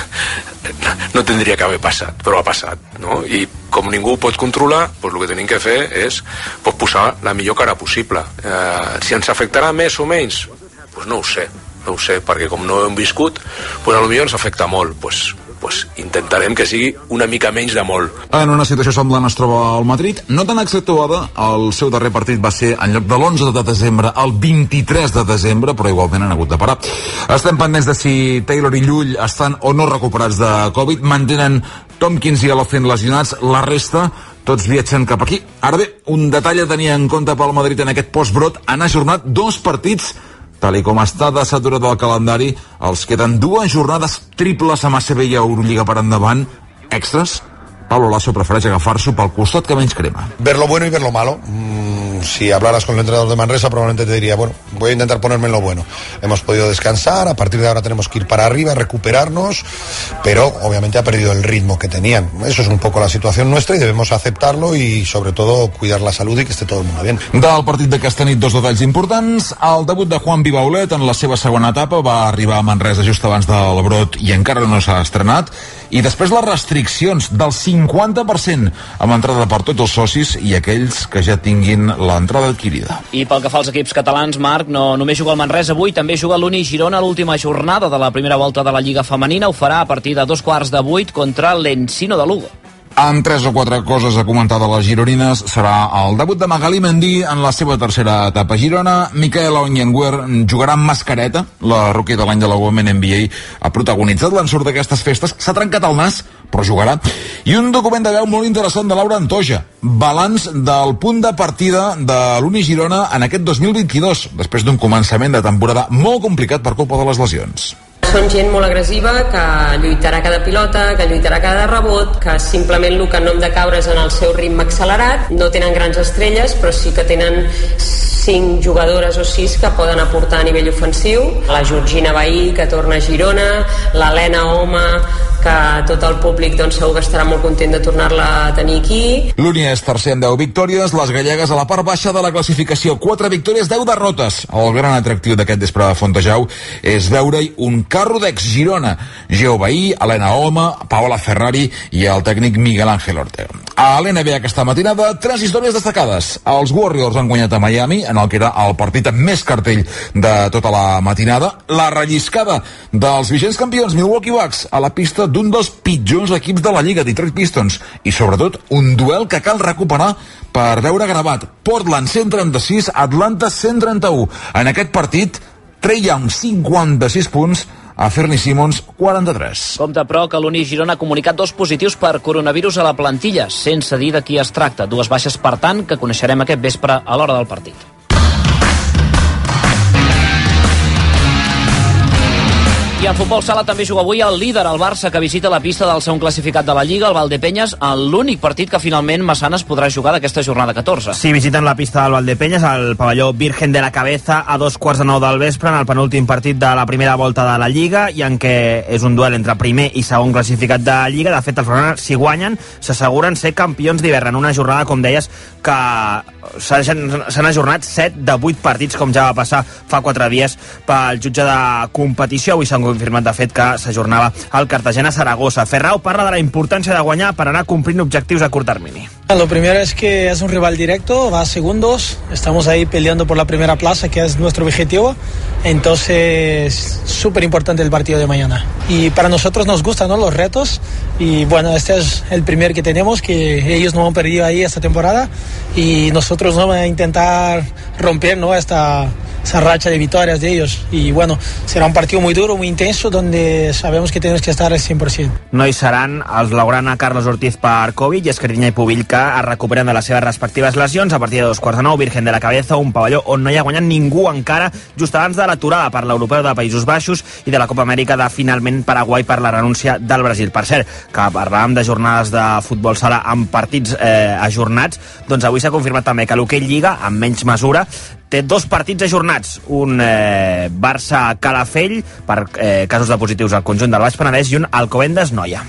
[SPEAKER 15] no tindria que haver passat, però ha passat, no? I com ningú ho pot controlar, doncs el que tenim que fer és doncs, posar la millor cara possible. Eh, si ens afectarà més o menys, doncs no ho sé, no ho sé, perquè com no ho hem viscut, doncs potser ens afecta molt, doncs, doncs intentarem que sigui una mica menys de molt.
[SPEAKER 14] En una situació semblant es troba el Madrid, no tan exceptuada, el seu darrer partit va ser en lloc de l'onze de desembre al vint-i-tres de desembre, però igualment han hagut de parar. Estem pendents de si Taylor i Llull estan o no recuperats de Covid, mantenen Tompkins i Alocen lesionats, la resta tots viatgen cap aquí. Ara bé, un detall a tenir en compte pel Madrid en aquest postbrot: han ajornat dos partits. Tal i com està de saturat del calendari, els queden dues jornades triples amb A C B i Eurolliga per endavant, extras. Pablo Lasso prefereix agafar-s'ho pel costat que menys crema.
[SPEAKER 16] Ver lo bueno y ver lo malo. Mm, si hablaras con el entrenador de Manresa, probablemente te diría, bueno, voy a intentar ponerme en lo bueno. Hemos podido descansar, a partir de ahora tenemos que ir para arriba, recuperarnos, pero obviamente ha perdido el ritmo que tenían. Eso es un poco la situación nuestra y debemos aceptarlo y sobre todo cuidar la salud y que esté todo el mundo bien.
[SPEAKER 14] Del partit d'aquesta nit, dos detalls importants. El debut de Juan Vivaulet en la seva segona etapa va arribar a Manresa just abans del brot i encara no s'ha estrenat. I després les restriccions del cinquanta per cent amb entrada per tots els socis i aquells que ja tinguin l'entrada adquirida.
[SPEAKER 2] I pel que fa als equips catalans, Marc, no només juga el Manresa avui, també juga l'Uni Girona a l'última jornada de la primera volta de la Lliga Femenina. Ho farà a partir de dos quarts de vuit contra l'Encino de Lugo.
[SPEAKER 14] Amb tres o quatre coses a comentar de les gironines, serà el debut de Magali Mendy en la seva tercera etapa a Girona. Micaela Onyenguer jugarà amb mascareta. La rookie de l'any de la Women N B A ha protagonitzat l'ensurt d'aquestes festes. S'ha trencat el nas, però jugarà. I un document de veu molt interessant de Laura Antoja. Balanç del punt de partida de l'Uni Girona en aquest dos mil vint-i-dos, després d'un començament de temporada molt complicat per culpa de les lesions.
[SPEAKER 18] Són gent molt agressiva, que lluitarà cada pilota, que lluitarà cada rebot, que simplement el que no hem de caure és en el seu ritme accelerat. No tenen grans estrelles, però sí que tenen cinc jugadores o sis que poden aportar a nivell ofensiu. La Georgina Bahí, que torna a Girona, l'Helena Home, que tot el públic doncs, segur que estarà molt content de tornar-la a tenir aquí.
[SPEAKER 14] L'Uni és tercer amb deu victòries, les gallegues a la part baixa de la classificació, quatre victòries, deu derrotes. El gran atractiu d'aquest vespre de Fontejau és veure-hi un carro d'ex-Girona, Geo Bahí, Helena Home, Paola Ferrari i el tècnic Miguel Ángel Ortega. A l'N B A aquesta matinada, tres històries destacades. Els Warriors han guanyat a Miami, en el que era el partit amb més cartell de tota la matinada. La relliscada dels vigents campions Milwaukee Bucks a la pista d'un dels pitjors equips de la Lliga, Detroit Pistons, i sobretot un duel que cal recuperar per veure gravat. Portland cent trenta-sis, Atlanta cent trenta-u. En aquest partit, Trae Young cinquanta-sis punts, a Fernie Simmons quaranta-tres.
[SPEAKER 2] Compte, però, que l'Uni Girona ha comunicat dos positius per coronavirus a la plantilla, sense dir de qui es tracta. Dues baixes, per tant, que coneixerem aquest vespre a l'hora del partit. I en futbol sala també juga avui el líder, el Barça, que visita la pista del segon classificat de la Lliga, el Valdepenyes, en l'únic partit que finalment Massanes podrà jugar d'aquesta jornada catorze.
[SPEAKER 12] Sí, visiten la pista del Valdepenyes, al pavelló Virgen de la Cabeza, a dos quarts de nou del vespre, en el penúltim partit de la primera volta de la Lliga, i en què és un duel entre primer i segon classificat de Lliga. De fet, els Blaugrana, si guanyen, s'asseguren ser campions d'hivern en una jornada, com deies, que s'han ajornat set de vuit partits, com ja va passar fa quatre dies pel jutge de competició. Avui s'han confirmat, de fet, que s'ajornava el Cartagena-Saragossa. Ferrao parla de la importància de guanyar per anar complint objectius a curt termini.
[SPEAKER 19] Lo primero es que es un rival directo, va a segundos, estamos ahí peleando por la primera plaza, que es nuestro objetivo, entonces súper importante el partido de mañana. Y para nosotros nos gustan, ¿no?, los retos, y bueno, este es el primer que tenemos, que ellos no han perdido ahí esta temporada, y nosotros vamos a intentar romper, ¿no?, esta... esa racha de victorias de ellos, y bueno, será un partido muy duro, muy intenso, donde sabemos que tenemos que estar al cien por ciento.
[SPEAKER 12] No hi seran els Blaugrana, Carlos Ortiz per Covid i Esquerdinya i Pubill, que es recuperen de les seves respectives lesions. A partir de dos quarts de nou, Virgen de la Cabeza, un pavelló on no hi ha guanyat ningú encara, just abans de l'aturada per l'Europeu de Països Baixos i de la Copa Amèrica de finalment Paraguai per la renúncia del Brasil. Per cert, que parlàvem de jornades de futbol sala amb partits eh, ajornats, doncs avui s'ha confirmat també que l'hoquei Lliga, en menys mesura, té dos partits ajornats, un eh, Barça-Calafell per eh, casos de positius al conjunt del Baix Penedès i un Alcobendas-Noia.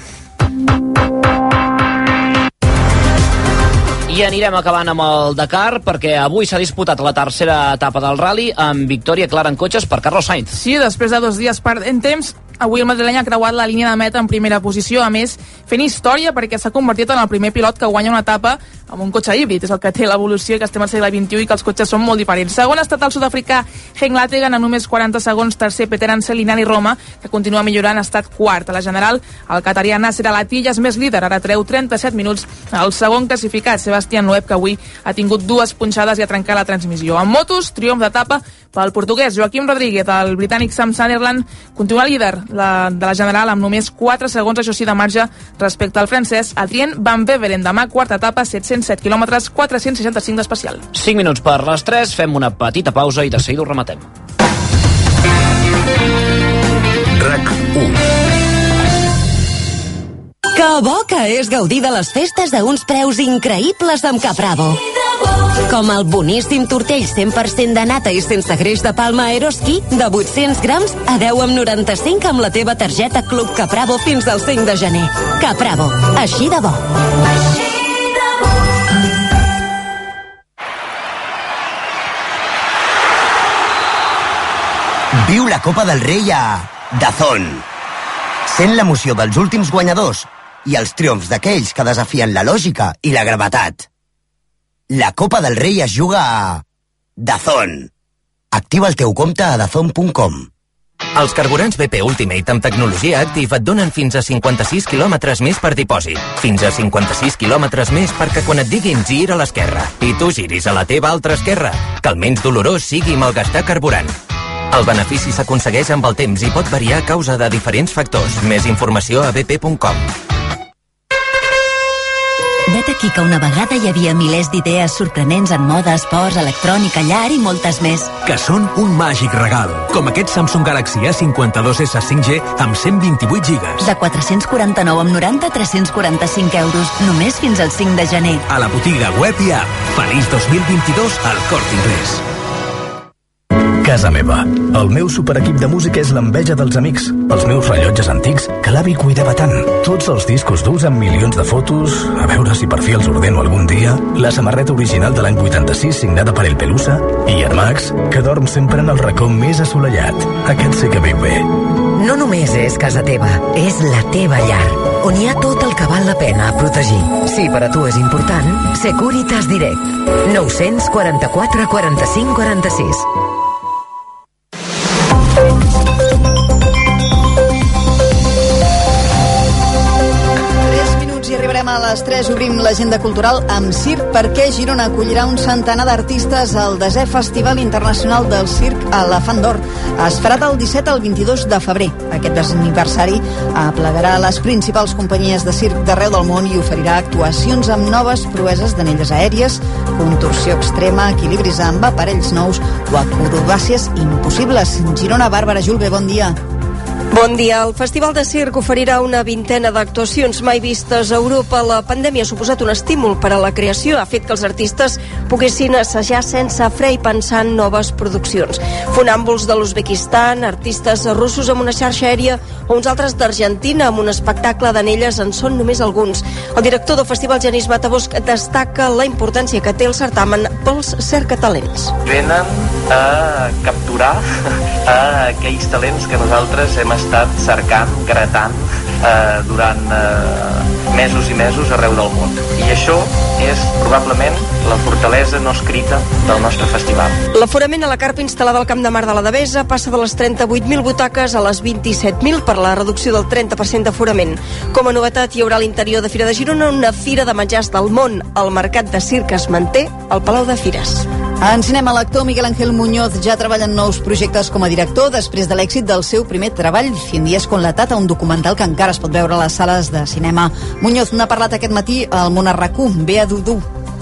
[SPEAKER 2] I anirem acabant amb el Dakar, perquè avui s'ha disputat la tercera etapa del Rally amb victòria clara en cotxes per Carlos Sainz.
[SPEAKER 6] Sí, després de dos dies perdent temps, avui el madrileny ha creuat la línia de meta en primera posició, a més fent història perquè s'ha convertit en el primer pilot que guanya una etapa amb un cotxe híbrid. És el que té l'evolució, que estem al segle vint-i-u i que els cotxes són molt diferents. Segon ha estat el sud-africà Henk Lategan, a només quaranta segons. Tercer, Peter Ansel i Nani Roma, que continua millorant, ha estat quart. A la general, el qatarià Nasser Al-Attiyah és més líder, ara treu trenta-set minuts el segon classificat, Sebastián Loeb, que avui ha tingut dues punxades i ha trencat la transmissió. En motos, triomf d'etapa pel portuguès Joaquim Rodríguez. El britànic Sam Sunderland continua líder la, de la general amb només quatre segons, això sí, de marge respecte al francès Adrien Van Beveren. Demà, quarta etapa, set-cents set quilòmetres, quatre-cents seixanta-cinc d'especial.
[SPEAKER 2] cinc minuts per les tres, fem una petita pausa i de seguida ho rematem.
[SPEAKER 3] RAC u.
[SPEAKER 17] Que bo que és gaudir de les festes a uns preus increïbles amb Capravo. Com el boníssim tortell cent per cent de nata i sense greix de palma Eroski de vuit-cents grams a deu amb noranta-cinc amb la teva targeta Club Capravo fins al cinc de gener. Capravo, així de bo.
[SPEAKER 20] Viu la Copa del Rei a DAZN. Sent l'emoció dels últims guanyadors i els triomfs d'aquells que desafien la lògica i la gravetat. La Copa del Rei es juga a DAZN. Activa el teu compte a dazn punt com.
[SPEAKER 21] Els carburants B P Ultimate amb tecnologia Active et donen fins a cinquanta-sis quilòmetres més per dipòsit. Fins a cinquanta-sis quilòmetres més perquè quan et diguin gir a l'esquerra i tu giris a la teva altra esquerra, que el menys dolorós sigui malgastar carburant. El benefici s'aconsegueix amb el temps i pot variar a causa de diferents factors. Més informació a b p punt com.
[SPEAKER 17] Vet aquí que una vegada hi havia milers d'idees sorprenents en moda, esports, electrònica, llar i moltes més.
[SPEAKER 22] Que són un màgic regal, com aquest Samsung Galaxy A cinquanta-dos S cinc G amb cent vint-i-vuit gigas.
[SPEAKER 17] De quatre-cents quaranta-nou amb noranta a tres-cents quaranta-cinc euros, només fins al cinc de gener.
[SPEAKER 22] A la botiga web i app. Feliç dos mil vint-i-dos al Corte Inglés.
[SPEAKER 25] Casa meva. El meu superequip de música és l'enveja dels amics. Els meus rellotges antics, que l'avi cuidava tant. Tots els discos durs amb milions de fotos, a veure si per fi els ordeno algun dia. La samarreta original de l'any vuitanta-sis signada per El Pelusa. I en Max, que dorm sempre en el racó més assolellat. Aquest sí que viu bé.
[SPEAKER 26] No només és casa teva, és la teva llar, on hi ha tot el que val la pena protegir. Si per a tu és important, Securitas Direct. nou-cents quaranta-quatre quaranta-cinc quaranta-sis.
[SPEAKER 1] A les tres obrim l'agenda cultural amb circ, perquè Girona acollirà un centenar d'artistes al desè Festival Internacional del Circ a la Fan d'Or. Es farà del disset al vint-i-dos de febrer. Aquest aniversari aplegarà les principals companyies de circ d'arreu del món i oferirà actuacions amb noves proeses d'anelles aèries, contorsió extrema, equilibris amb aparells nous o acrobàcies impossibles. Girona, Bàrbara Julve, bon dia.
[SPEAKER 27] Bon dia. El Festival de Circ oferirà una vintena d'actuacions mai vistes a Europa. La pandèmia ha suposat un estímul per a la creació. Ha fet que els artistes poguessin assajar sense fre i pensar en noves produccions. Funàmbuls de l'Uzbekistan, artistes russos amb una xarxa aèria o uns altres d'Argentina amb un espectacle d'anelles en són només alguns. El director del Festival, Genís Matabosc, destaca la importància que té el certamen pels cercatalents.
[SPEAKER 28] Venen a capturar a aquells talents que nosaltres hem estat cercant, gratant eh, durant eh, mesos i mesos arreu del món. I això és probablement la fortalesa no escrita del nostre festival.
[SPEAKER 27] L'aforament a la carpa instal·lada al Camp de Mar de la Devesa passa de les trenta-vuit mil butaques a les vint-i-set mil per la reducció del trenta per cent d'aforament. Com a novetat, hi haurà a l'interior de Fira de Girona una fira de menjars del món. El mercat de circ es manté al Palau de Fires.
[SPEAKER 1] En cinema, l'actor Miguel Ángel Muñoz ja treballa en nous projectes com a director després de l'èxit del seu primer treball, Cien días con la Tata, un documental que encara es pot veure a les sales de cinema. Muñoz n'ha parlat aquest matí al Món a RAC u. Bea Dudú.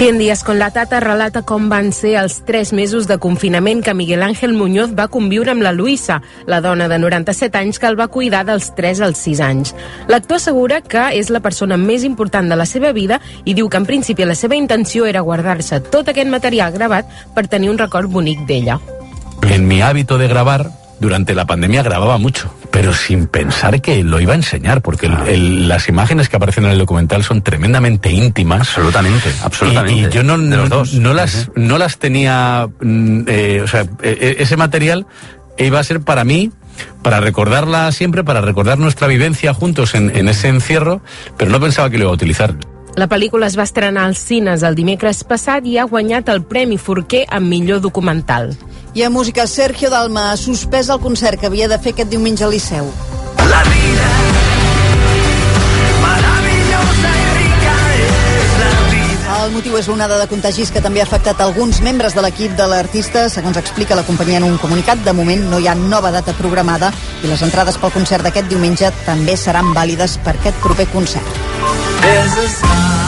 [SPEAKER 4] Cien días con la Tata relata com van ser els tres mesos de confinament que Miguel Ángel Muñoz va conviure amb la Luisa, la dona de noranta-set anys que el va cuidar dels tres als sis anys. L'actor assegura que és la persona més important de la seva vida i diu que en principi la seva intenció era guardar-se tot aquest material gravat per tenir un record bonic d'ella.
[SPEAKER 5] En mi hábito de grabar, durante la pandemia grababa mucho, pero sin pensar que lo iba a enseñar, porque el, el, las imágenes que aparecen en el documental son tremendamente íntimas.
[SPEAKER 7] Absolutamente, absolutamente.
[SPEAKER 5] Y, y yo no,
[SPEAKER 7] de los dos.
[SPEAKER 5] no, las, uh-huh. no las tenía, eh, o sea, eh, ese material iba a ser para mí, para recordarla siempre, para recordar nuestra vivencia juntos en, en ese encierro, pero no pensaba que lo iba a utilizar.
[SPEAKER 4] La pel·lícula es va estrenar als cines el dimecres passat i ha guanyat el Premi Forquer amb millor documental.
[SPEAKER 1] I a música, Sergio Dalma ha suspès el concert que havia de fer aquest diumenge al Liceu.
[SPEAKER 7] La vida maravillosa y rica es la vida.
[SPEAKER 1] El motiu és l'onada de contagis que també ha afectat alguns membres de l'equip de l'artista. Segons explica la companyia en un comunicat, de moment no hi ha nova data programada i les entrades pel concert d'aquest diumenge també seran vàlides per aquest proper concert.
[SPEAKER 7] There's a